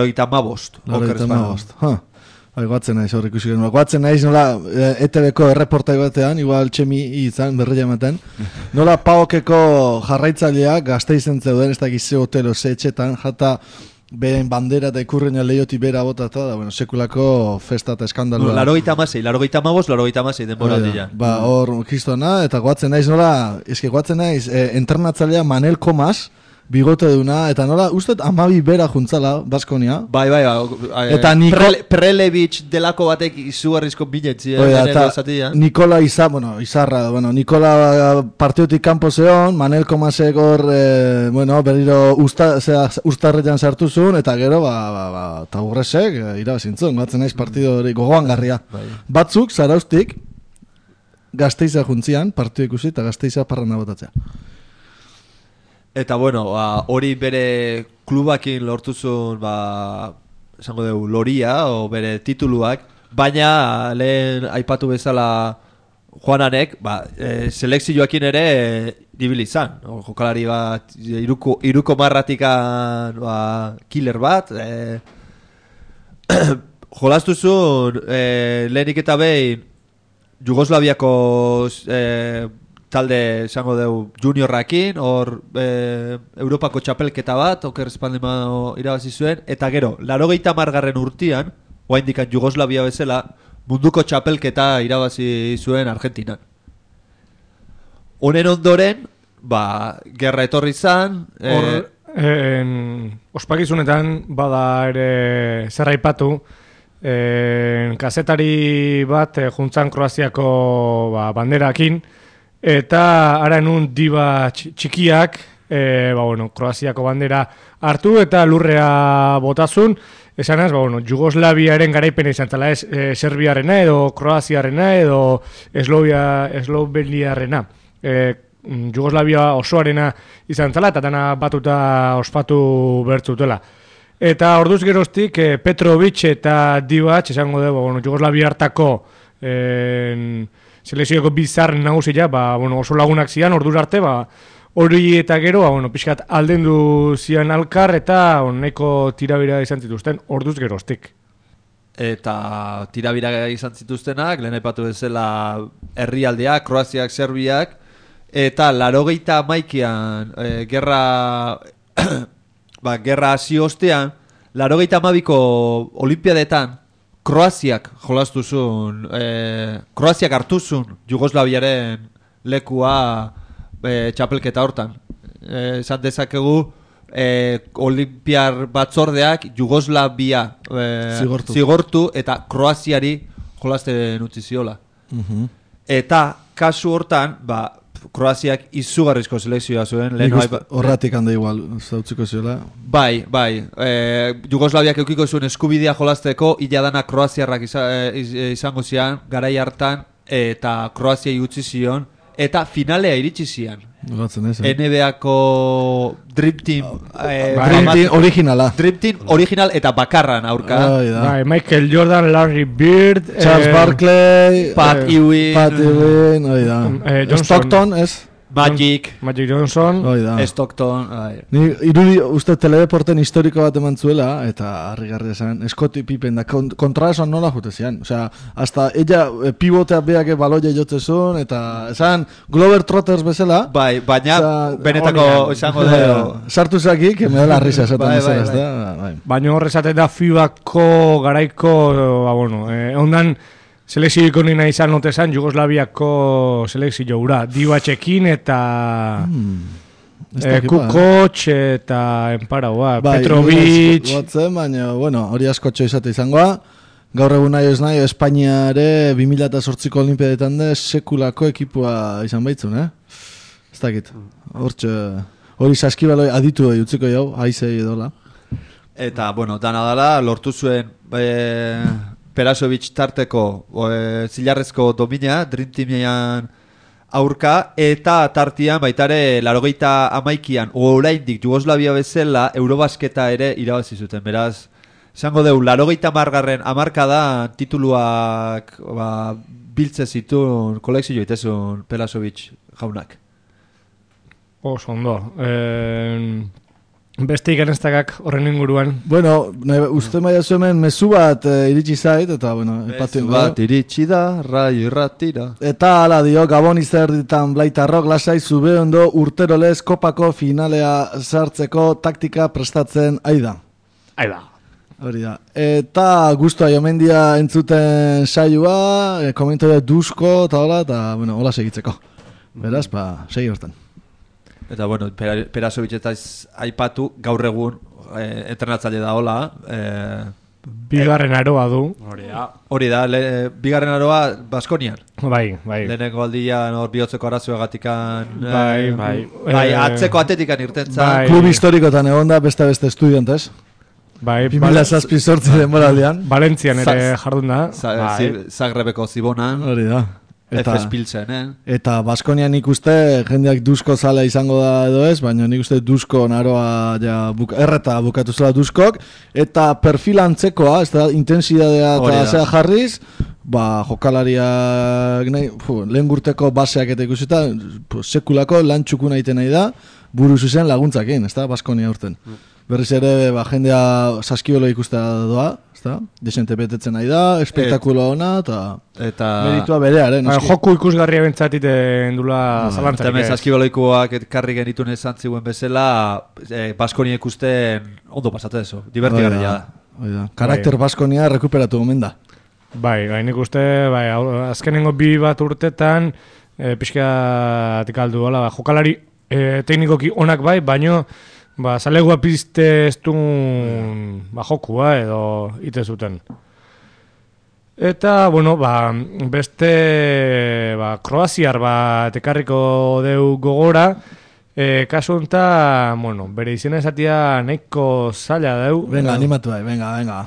85. Guatzen naiz horrik ikusi genuen. Guatzen naiz nola ETV-ko erreportai batean, igual txemi izan, berreia ematen, nola Paokeko jarraitzaileak Gasteizen zeuden, ez dakiz ze hotelo, ze etxetan, jata beren bandera eta ikurreina lehioti bera botata, da, bueno, sekulako festa eta eskandalua. 85 denboraldia. Hor, kristona, eta guatzen naiz nola, guatzen naiz, entrenatzailea Manel Komas, bigote duna, eta nola, ustet 12 bera juntzala, Baskonia. Bai. Eta Prelevich delako batek izugarrizko biletzi. Eta Nikola Izarra, Nikola partiotik kanpo zeon, Manel Komasek hor, berriro ustarretan sartu zuen, eta gero, Taurresek, irabazintzun, batzen naiz partido hori gogoan garria. Batzuk, Zaraustik, Gasteiza juntzian, partio ikusi, eta Gasteiza parranda botatzea. Eta hori bere klubakin lortuzun, esango dugu, loria, o bere tituluak, baina lehen aipatu bezala Juananek, selekzioakin ere dibil izan. Jokalari bat, iruko marratikan killer bat, jolastuzun lehenik eta behin Jugoslaviako talde, esango dugu, juniorrakin, hor Europako txapelketa bat, oker espaldema irabazi zuen, eta gero, 80. urtean, oaindikan Jugoslavia bezala, munduko txapelketa irabazi zuen Argentinan. Honen ondoren, gerra etorri zan, ospakizunetan, bada ere zerraipatu, kazetari bat juntzan Kroaziako banderakin, eta haranun diba txikiak, Kroaziako bandera hartu eta lurrea botazun, esanaz, Jugoslaviaren garaipena izan zela, ez Serbiarena edo Kroaziarena edo Esloveniarena. Jugoslavia osoarena izan zela, eta dana batuta ospatu bertzutela. Eta orduz geroztik Petrovic eta Divac, esango dugu, Jugoslavia hartako selekzioko bizar nagusia, oso lagunak zian, orduz arte, hori eta gero, pixkat aldendu zian alkar, eta nahiko tirabira izan zituzten, orduz geroztik. Eta tirabira izan zituztenak, lehen aipatu bezala herrialdeak, Kroaziak, Serbiak, eta 81an gerra hasi ostean, 82ko olimpiadetan, Kroaziak jolastuzun, Kroaziak hartuzun Jugoslaviaren lekua txapelketa hortan. Esan dezakegu olimpiar batzordeak Jugoslavia zigortu eta Kroaziari jolasten utzi ziola. Eta kasu hortan, Kroaziak izugarrizko selekzioa zuen. Horratik handa igual, zautziko ziola. Bai. Jugoslaviak eukiko zuen eskubidea jolasteko, iladana Kroaziarrak izango zian, garai hartan, eta Kroaziai utzi zion, eta finalea iritsi zian. NBA-ko Dream Team originala. Dream Team original eta bakarran aurka. Michael Jordan, Larry Bird, Charles Barkley, Pat Ewing, Stockton, ez? Magic Johnson, Stockton. Ni irudi uste teledeporten historiko bat eman zuela, eta harrigarria esan, Scottie Pippen da, kontra esan nola jute zian. Osea, hasta ella pivotea beak baloia jotzezun, eta esan Glover Trotters bezala. Bai, baina benetako esango deo. Sartu zakik, me da la risa esaten bezala, ez da. Baina horrezate da FIBako garaiko, ondan, selekzio ikonina izan notezan, Jugoslaviako selekzio ura. Dibatxekin eta Kukoc eta Enparaua, Petrovic. Baina, hori askotxo izate izangoa. Gaur egun nahi ez nahi, Espainiare 2008ko olimpiadetan de sekulako ekipua izan baitzun, Ez dakit. Hori saskibaloi aditu utziko jau, haizei edola. Eta, dana dala, lortu zuen Perasovic tarteko zilarrezko domina, Dream Teamean aurka, eta tartian baitare 89an, oraindik Jugoslavia bezala, Eurobasketa ere irabazi zuten, beraz, esango deu, 90garren hamarkada tituluak biltze zituen kolekzio itezun Perasovic jaunak. Oso ondo. Beste ikaneztakak horren inguruan. Uste maia hemen mezu bat iritsi zait, eta, mezu bat iritsi da, raio irratira. Eta ala dio, Gabon izerditan blaitarrok lasai zube ondo urterolez kopako finalea sartzeko taktika prestatzen aida. Hori da. Eta guztua jomendia entzuten saioa, komentoia duzko, eta hola, hola segitzeko. Beraz, segi hortan. Eta, Perasovic eta aipatu, gaur egun entrenatzaile da hola. Bigarren aroa du. Hori da, bigarren aroa Baskonian. Bai. Leheneko aldian hor bihotzeko arazoagatikan. Bai. Atzeko atetikan irtentzan. Klub historikotan egon da, beste estudiantez. Bai. 2008 denboraldian. Valentzian ere jardun da. Zagrebeko Zibonan. Hori da. Eta Baskonian ikuste jendeak duzko zala izango da edo ez, baina nik uste duzko naroa erreta bukatu zela duzkok, eta perfilantzekoa, ez da, intensidadea eta zea jarriz, jokalariak lehen gurteko baseak eta ikusita, sekulako lan txukuna iten nahi da, buru zuzen laguntzakin, ez da, Baskonia urten. Berriz ere, jendea saskibelo ikustea doa, desente betetzen nahi da, espektakulo ona, eta meritua berearen. Joku ikusgarria bentsatiten dula zalantzarik. Hemen saskiboloikoak karri genitun esan ziuen bezala, Baskonia ikusten ondo pasatzen eso, divertigarria da. Karakter Baskonia rekuperatu gomen da. Bai, nik uste, azkenengo 2 bat urtetan, pixka tikaldu, jokalari teknikoki onak bai, baino, zalegua pizte ez duen jokua edo ite zuten. Eta, beste kroaziar bat ekarriko deu gogora, kasu enta, bere izena esatia nahiko zaila deu. Venga, animatu bai, venga.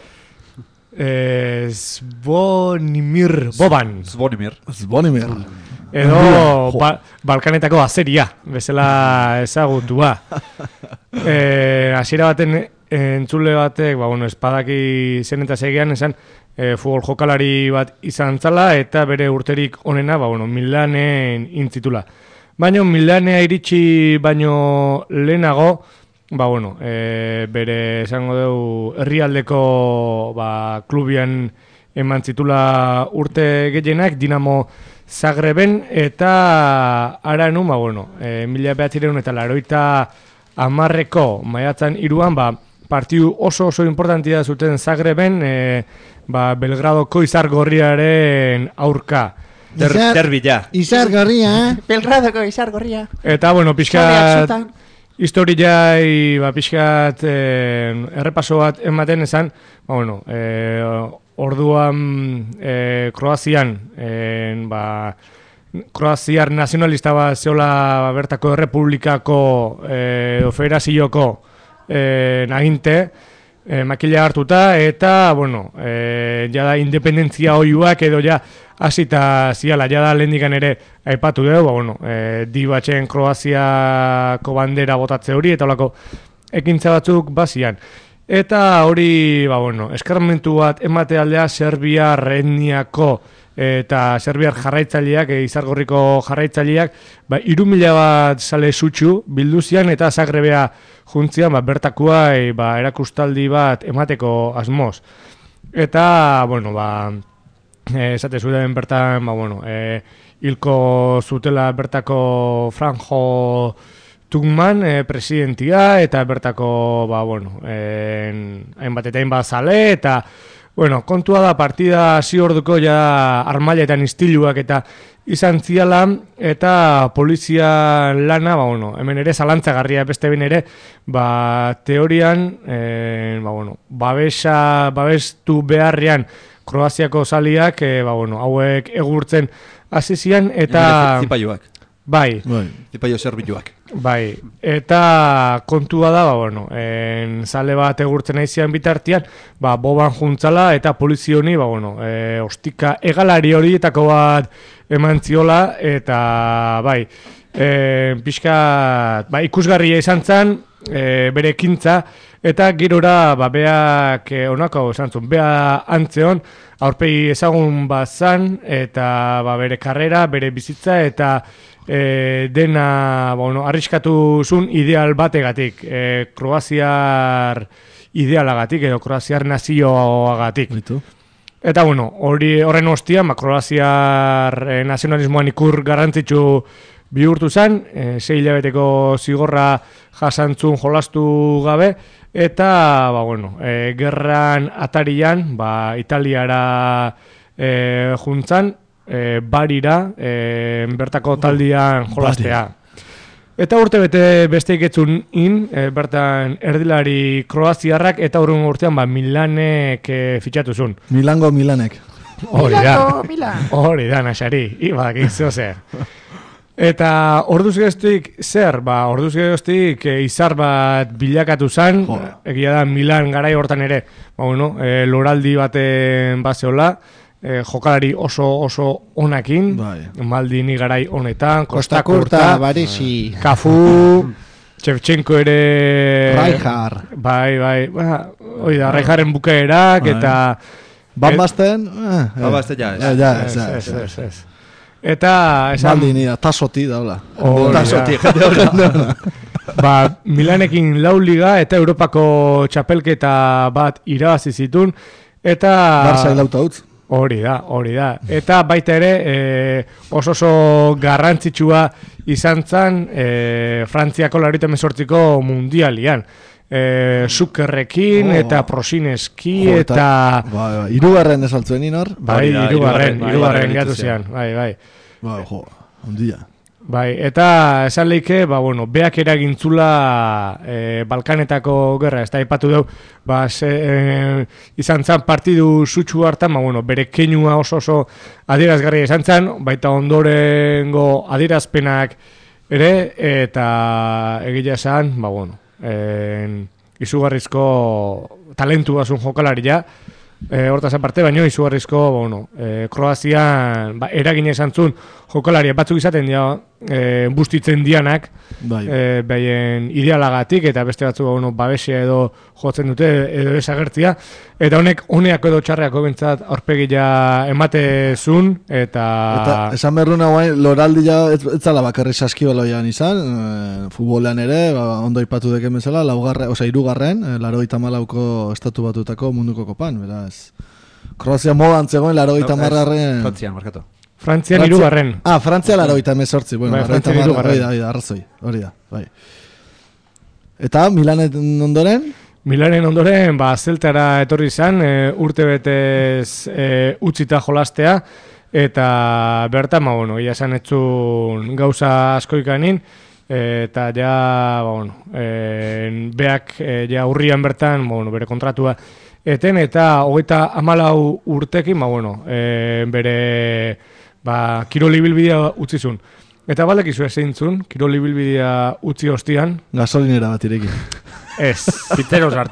Zvonimir. Edo Balkanetako azeria, bezala ezagutua. Hasiera baten entzule batek, espadaki zen eta segian esan futbol jokalari bat izan zala eta bere urterik onena, Milanen intzitula. Baina Milanea iritsi baino lehenago, bere esango dugu herrialdeko klubian eman zitula urte gehienak, Dinamo Zagreben, eta aranu, 1980ko maiatzan 3 partiu oso importantia zuten Zagreben, Belgradoko Izargorriaren aurka. Derbila. Izargorria, Belgradoko Izargorria. Eta, pixkat historia, pixkat errepaso bat ematen esan, orduan Kroazian Kroaziar nazionalista bat zeola bertako errepublikako federazioko aginte, makila hartuta, eta, bueno, jada independentzia oiuak edo ja hasita ziala, jada lehendikan ere aipatu dugu, bueno, Dibatzen Kroaziako bandera botatze hori, eta olako ekintza batzuk bazian. Eta hori, bueno, eskarmentu bat emate aldea Serbiar etniako eta Serbiar jarraitzaileak, Izargorriko jarraitzaileak, 3.000 bat sale sutsu bilduzian eta Zagrebea juntzian, bertakoa erakustaldi bat emateko asmoz. Eta, bueno, esate zuten bertan, hilko zutela bertako Franjo Tugman presidentia, eta bertako, hainbat eta hainbat zale, eta, kontua da partida hasi orduko ja armailetan istiluak eta izan ziala, eta polizia lana, hemen ere zalantzagarria beste ben ere, teorian, babestu beharrean Kroaziako zaliak, hauek egurtzen hasi zian, eta... Zipaioak. Bai. Zipaio zerbituak. Bai, eta kontua da, zale bat egurtzen aizian bitartian, boban juntzala eta polizioni, ostika egalari horietako bat eman ziola, eta pixka, ikusgarria izan zen, bere ekintza, eta girora, beak onako esan zuen, bea antzeon, aurpegi ezagun bat zan, eta bere karrera, bere bizitza, eta dena, arriskatu zuen ideal bategatik, Kroaziar idealagatik, edo Kroaziar nazioagatik. Eta, horren ostian, Kroaziar nazionalismoan ikur garrantzitsu bihurtu zen, 6 hilabeteko zigorra jasantzun jolastu gabe, eta, gerran atarian, Italiara juntzan, barira, bertako taldian jolastea. Eta urte beste iketzun bertan erdilari kroaziarrak, eta urren urtean Milanek fitxatu zuen. Milanek. Hori da, Nasari, ibadak izo zer. Eta orduz geroztik zer, orduz geroztik izar bat bilakatu zan, egia da Milan garai hortan ere, loraldi baten bazeola, jokalari oso onakin, Maldini garai honetan, Costa Curta, Baresi, Cafu, Shevchenko ere... Rijkaard. Bai, hoi da, Rijkaarden bukaerak, eta... Van Basten? Van Basten ez. Eta... Maldini, tasoti daula. Tasoti, Milanekin lau liga eta Europako txapelketa bat irabazi zitun, eta... Barça ilauta utz. Hori da. Eta baita ere oso garrantzitsua izan zen Frantziako 98ko mundialian. Zukerrekin eta Prosineski eta... Hirugarren esaltzuen inor? Bai, hirugarren gatu zian. Bai. Ondia. Bai, eta esan leike, beak eragintzula Balkanetako gerra, ez da ipatu dugu, izan zen partidu zutsu hartan, bere keinua oso adierazgarria izan zen, baita ondorengo adierazpenak ere, eta egila esan, izugarrizko talentu bazun jokalaria, hortaz aparte, baino izugarrizko, Kroazian eragin esan zuen jokalaria batzuk izaten dira bustitzen dianak, behaien idealagatik, eta beste batzuk babesia edo jotzen dute, edo desagertzia, eta honeako edo txarreako bentsat aurpegia emate zuen, eta esan berruna guain, loraldia etzala bakarri saskibaloian izan, futbolean ere, ondo ipatu deken bezala, hirugarren, 94ko estatu batutako munduko kopan, beraz. Kroazia modan zegoen 94. Frantzian, markatu. Frantzian hirugarren. Frantzia 98, Frantzian hirugarren. Hori da, bai. Eta Milanen ondoren? Milanen ondoren, zeltara etorri izan, urte betez utzita jolastea, eta bertan, ia esan etzun gauza askoikanin, eta ja, beak ja urrian bertan, bere kontratua eten, eta 34 urtekin, bere kirol ibilbidea utzi zuen. Eta balekizu ezintzun, kirol ibilbidea utzi ostian. Gasolinera bat irekin. Ez. Pitero sartu.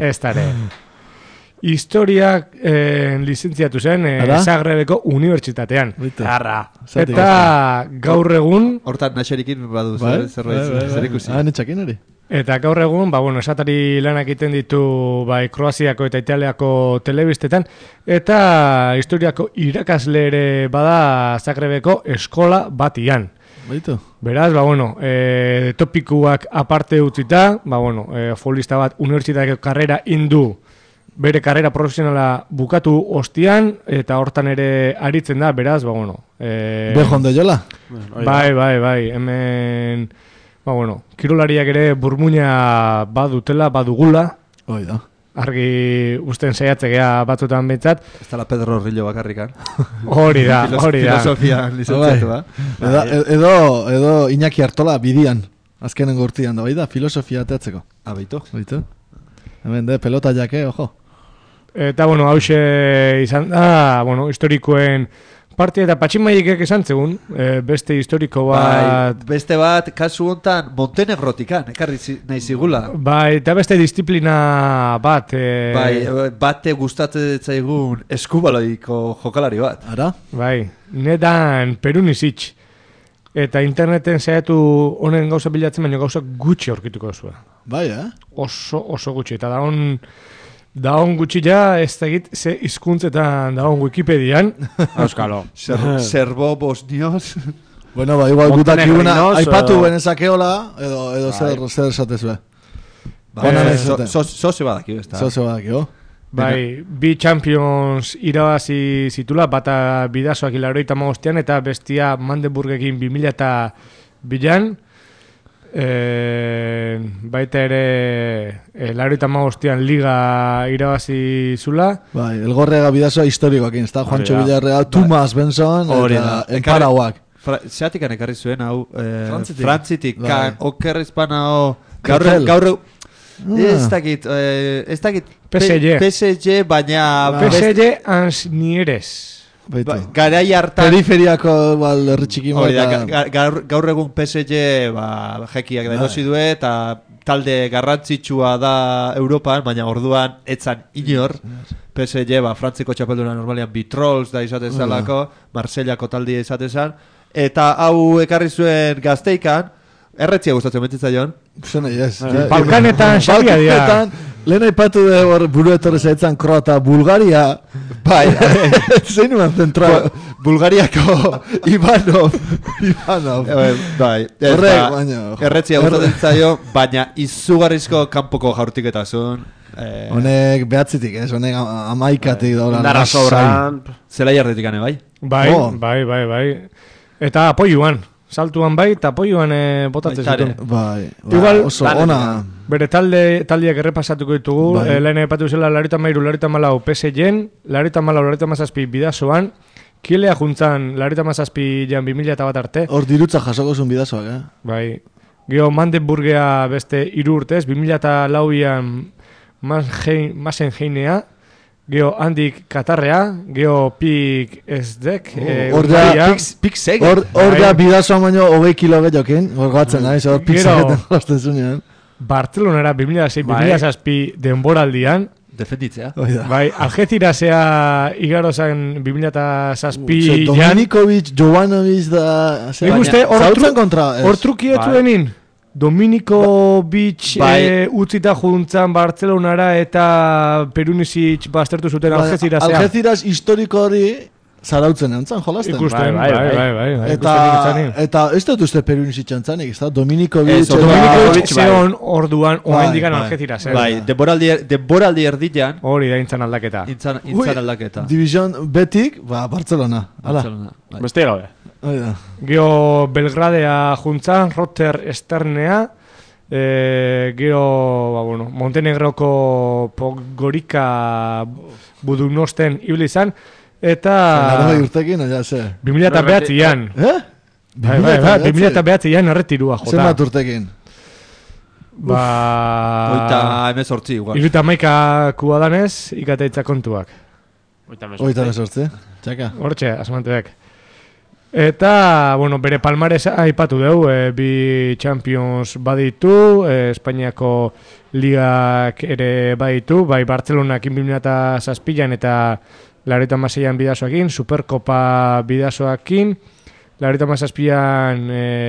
Ez dare. Historiak lizentziatu zen Zagrebeko unibertsitatean. Eta gaur egun... Hortan naxerikin badu zer ikusi. Netxakin hori. Eta gaur egun, esatari lanak egiten ditu Kroaziako eta Italiako telebistetan, eta historiako irakasle ere bada Zagrebeko eskola batian. Baitu. Beraz, topikuak aparte utzita, futbolista bat unibertsitateko karrera indu, bere karrera profesionala bukatu ostian, eta hortan ere aritzen da, beraz, Bejon de jola? Bai, hemen... kirolariak ere burmuina badugula. Oida. Argi usten saiatzea batzutan behintzat. Ez da la Pedro Rillo bakarrikan. Hori da. Filosofian lizentziatu da. Edo Iñaki Artola bidian. Azkenen gurtian da, bai da, filosofia ateatzeko. Baitu. Hemen pelota jake, ojo. Eta, hause izan da, historikoen parte eta patximaikek esan zegun, beste historiko bat... Beste bat, kasu hontan, Montenegrotikan, ekarri nahi zigula. Eta beste disiplina bat... Bate gustatzen zaigun eskubaloiko jokalari bat. Ara? Nedan Perunisic. Eta interneten saiatu honen gauza bilatzen, baina gauza gutxi aurkituko zuen. Oso gutxi. Eta daun gutxi ja, ez da egit, ze hizkuntzetan daun Wikipedian. Euskalo. Serbo, bosnios. Igual gutakiguna, aipatu benezakeola, edo zer esatezue. Zoze badakio, ez da. Zoze badakio. Bi Champions irabazi zitula, bata bidazoak 1985 eta bestia Magdeburgekin 2002an. Baita ere 1985an liga irabazi zula. Elgorrega bidazoa historikoakin, ez da, Juancho Villarreal, Tumas Benson eta Enparauak. Zeatikan ekarri zuen, hau, Frantzitik, oker hispanao, gaur... Ez dakit, PSG, baina... PSG Ansnieres. Garai hartan... Periferiako erritxikin. Gaur egun PSG jekiak da erosi du eta talde garrantzitsua da Europan, baina orduan etzan inor. PSG, Frantziko txapelduna normalian Bitrols da izaten zalako, Marsellako taldi izaten zan, eta hau ekarri zuen Gazteikan, erretzia gustatzen betitzaion. Balkanetan xabia dira. Lehen aipatu buru etorri zaitzan Kroata, Bulgaria. Zein nuen zentrao. Bulgariako Ivanov. Erretzia gustatzen zaio, baina izugarrizko kanpoko jaurtiketasun. Honek behatzitik, honek amaikatik daura. Dara sobran. Zela jarretik gane, bai? Bai. Eta apoiuan. Saltuan eta apoioan botatzen zuten. Igual, oso ona. Bere taldiak errepasatuko ditugu. Lehen epatu zela 93-94 PSG-en, 94-97 bidazoan, Kielea juntzan 97-an 2001 arte. Hor dirutza jasoko zuen bidazoak, Gero Magdeburgea beste 3 urtez, 2004an Masenheinea, Geo handik Katarrea, Geo Pik Esdek, hor da bidazoa baino 20 kilo gehiagokin, hor gatzen, hor Pik Segeten jozten zunean. Bartzelonara 2006-2007 denboraldian, defenditzea. Algeciras igaro zen 2007 Dominikovic, Jovanovic da... Nik uste hor trukietu denin. Dominikovic utzita juntzan Bartzelonara eta Perunisic baztertu zuten Algecirasea. Algeciras historiko hori zarautzen antzan jolasten. Ikusten, bai. Eta ez dut uste Perunisic antzanik, ez da? Dominikovic zeon orduan oaindikan Algeciras. Denboraldi erdian. Hori da intzan aldaketa. Intzan aldaketa. Division betik, Barcelona. Beste gabe. Gero Belgradea juntzan, Rotter Esternea, gero Montenegroko Podgorica Budunosten ibilizan, eta 2009an 2009an erretirua jota. Zenbat urtekin? 18 igual. 71 kuadanez ikateitza kontuak. 18, txaka. Hortxe, asmanteak. Eta, bueno, bere palmaresa aipatu dugu, bi Champions baditu, Espainiako ligak ere baditu, bai Bartzelonak 2007an eta 96an bidazoakin, Superkopa bidazoakin, 97an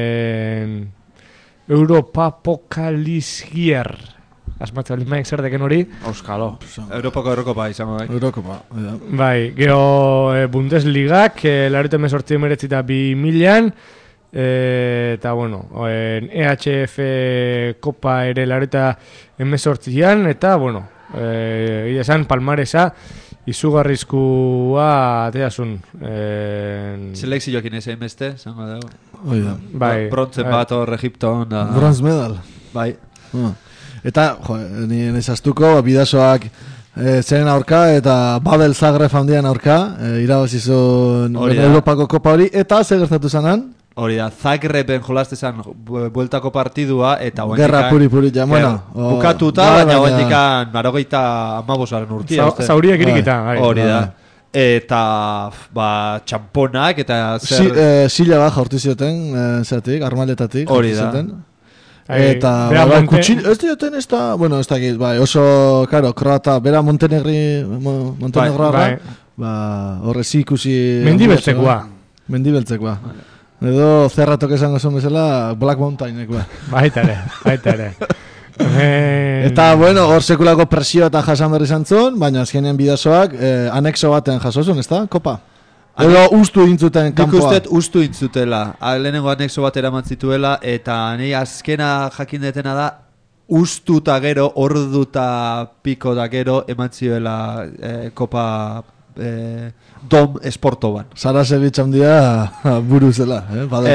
Europa Pokalisgier. Asmatza limaik zer deken hori? Euskalo. Eurokopa izango bai. Eurokopa. Bai, geho Bundesligak, 98 eta 2000an, eta bueno, EHF Kopa ere 98an, eta bueno, esan palmaresa, izugarrizkua ateazun. Selekzioakin ezein beste, zango dago. Oida. Bai. Brontzen bat hor Egipton. Bronze medal. Bai. Eta, ni nezaztuko, bidazoak zeren aurka, eta Babel Zagreb handian aurka, irabazizun Europako kopa hori, eta zer gertatu zanan? Hori da, Zagreben jolaztezan bueltako partidua, eta Gerra puri, ja, bueno. Bukatuta, baina oendikan 95 urtia. Zauriak irikita. Hori da. Eta, txamponak, eta zer... Sila bat jaurti zioten, zeratik, armaletatik. Hori da. Eta, kutxil, ez dioten ez da, bueno, ez da git, bai, oso, karo, kroata, bera Montenegroarra, horre ikusi... Mendibeltzekoa. Edo zerratok esango zon bezala, Black Mountainek, Baita ere. Eta, bueno, hor sekulako presio eta jasan berri zantzun, baina azkenean bidazoak, anexo baten jasozun, ez da, kopa? Edo ustu intzuten kanpoa. Nik usteet ustu intzutela. Lehenengo anexo bat eraman zituela, eta nahi azkena jakindetena da, ustuta gero, orduta piko da gero, eman zioela kopa dom esportoban. Sarasevich handia buru zela,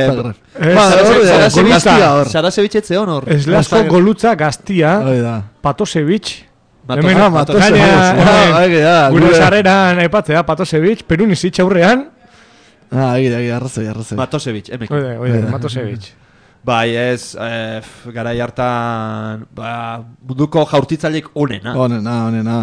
Sarasevich etzeon hor. Eslasko golutza gaztia, Patosevich, gure sarreran aipatzea, Patosevich, Perunisic aurrean. Arrazoi. Matosevich, emek. Matosevich. Bai, ez, garai hartan, munduko jaurtitzaileek onena. Onena,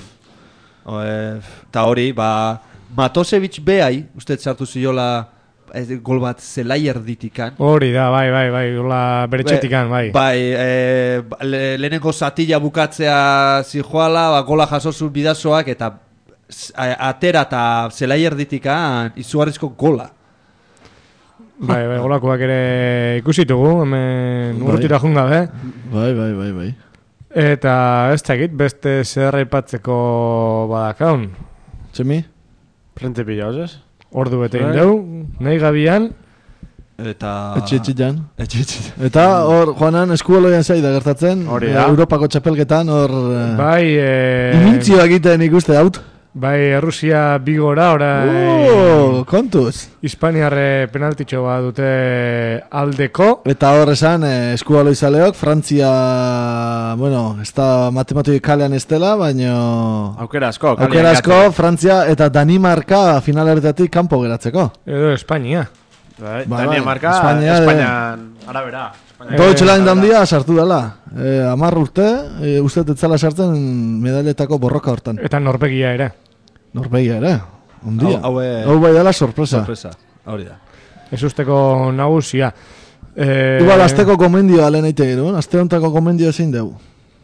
eta hori, Matosevich behai, uste sartu ziola gol bat zelaier ditikan. Hori da, bai, gola beretxetikan, bai. Lehenengo zatila bukatzea zijoala, gola jasozun bidazoak, eta atera eta zelaier ditikan izugarrizko gola. Bai, golakoak ere ikusitugu, hemen urtira junga, Bai. Eta ez dakit, beste zer aipatzeko badakaun. Txemi? Frente pila, ozez? Ordu bete indeu, nahi gabian. Eta... Etxe-etxean. Eta hor, Juanan, eskuoloian zai da gertatzen. Europako txapelketan, hor... Bai, imintzio egiten ikuste haut. Bai, Rusia bigora, orai... kontuz! Hispaniarre penaltitxo bat dute aldeko. Eta hor esan, eskualoizaleok, Frantzia, bueno, ez da matematikalean ez dela, baina... Aukera asko, Frantzia eta Danimarka finaleretatik kanpo geratzeko. Edo Espainia. Danimarka, Espainian arabera. Deutschland handia sartu dela. 10 urte, uste etzala sartzen medalletako borroka hortan. Eta Norvegia ere. Ondia. Hau bai dela sorpresa. Hori da. Ez usteko nagusia. Igual, azteko komendioa lehen eite gero. Azte hontako komendioa zein dugu.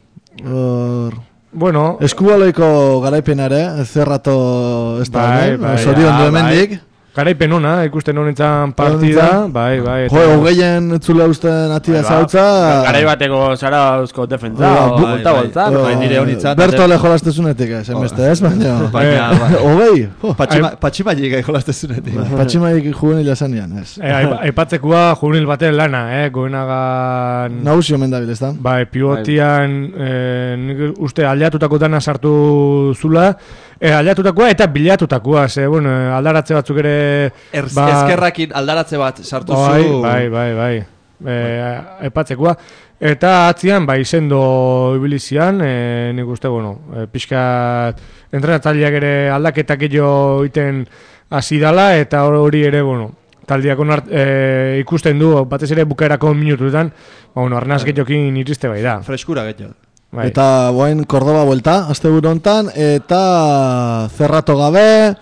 Bueno. Eskualoiko garaipenare, zerrato ez da. Zorion du hemendik. Garaipen ona, ikusten honetan partida, bai. Hogeien etzula usten atia zautza. Garai bateko zara eusko defentza, volta. Bertole jolastezunetik, zenbeste ez, baina. Hogei. Patximaik jolastezunetik. Patximaik juvenila zanean, ez. Aipatzekoa juvenil baten lana, goenagan... Nausio mendabil, ez da? Bai, pivotian, uste, aldeatutako dana sartu zula, aldeatutakoa eta bilatutakoa, aldaratze batzuk ere... Ezkerrakin aldaratze bat sartu zu. Bai. Aipatzekoa. Eta atzian, izendo ibilizian, nik uste, pixkat entrenatzaileak ere aldaketak gehiago iten hasi dala, eta hori ere, taldeak ikusten du, batez ere bukaerako minutuetan, arnaz gehiokin iriste bai da. Freskura gehiago. Eta boain Cordoba vuelta, azte buru hontan, eta zerrato gabe,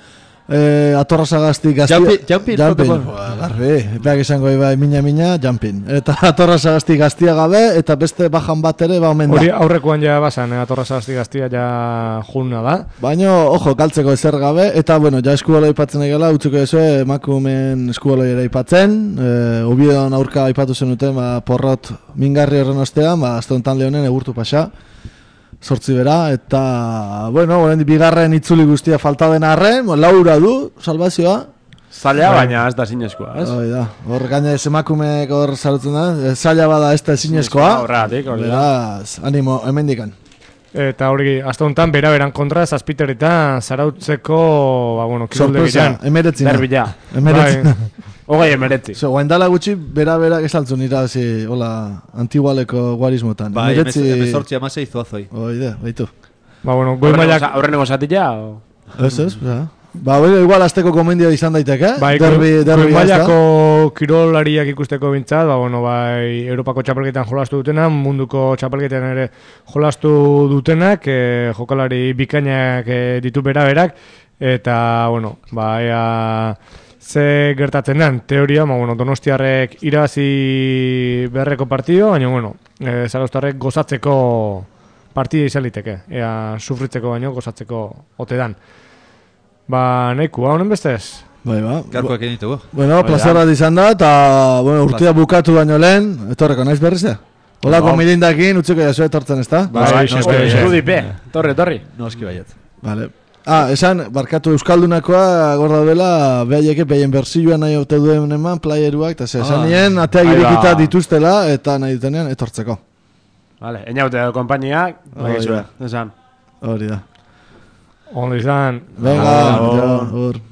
Atorrasagazti gaztia... Jumpin. Garbi, epeak izango bai mina, jumpin. Eta Atorrasagazti gaztia gabe, eta beste bajan bat ere ba omen da. Hori aurrekoan ja basan, Atorrasagazti gaztia ja junna da. Baina, ojo, galtzeko ezer gabe, eta bueno, ja eskubaloi aipatzen egela, utzuko ezo, emakumen eskubaloi ere aipatzen, Obiedon aurka aipatu zenuten, porrot mingarri horren ostean, azte honetan Leonen egurtu pasa. 8 bera, eta, bueno, bigarren itzuli guztia falta den arren, laura du, salvazioa. Zaila, baina ez da zinezkoa, ez? Hor gaina emakumeek hor sarutzen da, zaila bada ez da zinezkoa. Horregatik, hori da. Beraz, animo, hemendikan. Eta hori, azte honetan, bera-beran kontra, Zazpiterita, zarautzeko, sorpresa, emeretzin. Berbila. Emeretzin. Hogei emeretzi. Guaindala gutxi, bera esaltzun irazi, hola, antigualeko guarismotan. Ba, emezortzi amasei zuazoi. Oide, baitu. Goi mailak... Aurreneko zatila, o? Ez, ba, igual azteko komendia izan daiteke, derbi goi mailako kirolariak ikusteko bintzat, Europako txapelketan jolastu dutenak, munduko txapelketan ere jolastu dutenak, jokalari bikainak ditu bera-berak, eta, ea... Ze gertatzen den, teoria, Donostiarrek irabazi beharreko partido, baina, Zarauztarrek gozatzeko partida izan liteke. Ea, sufritzeko baino, gozatzeko ote dan. Neiku, honen bestez? Ba. Garkoak egin ditugu. Plazera izan da, eta urtia bukatu baino lehen, etorreko naiz berriz da? Holako milindakin, utziko jaso etortzen, ez da? Eskudipe, torri. Noski baiet. Vale. Esan, barkatu Euskaldunakoa gorda dela, behaieke, behaien berzioan nahi haute duen eman, playeruak, eta esan nien, ateak irikita dituztela, eta nahi dutenean, etortzeko. Vale, enaute kompainiak, esan. Hori da. Ondo izan. Venga, hor.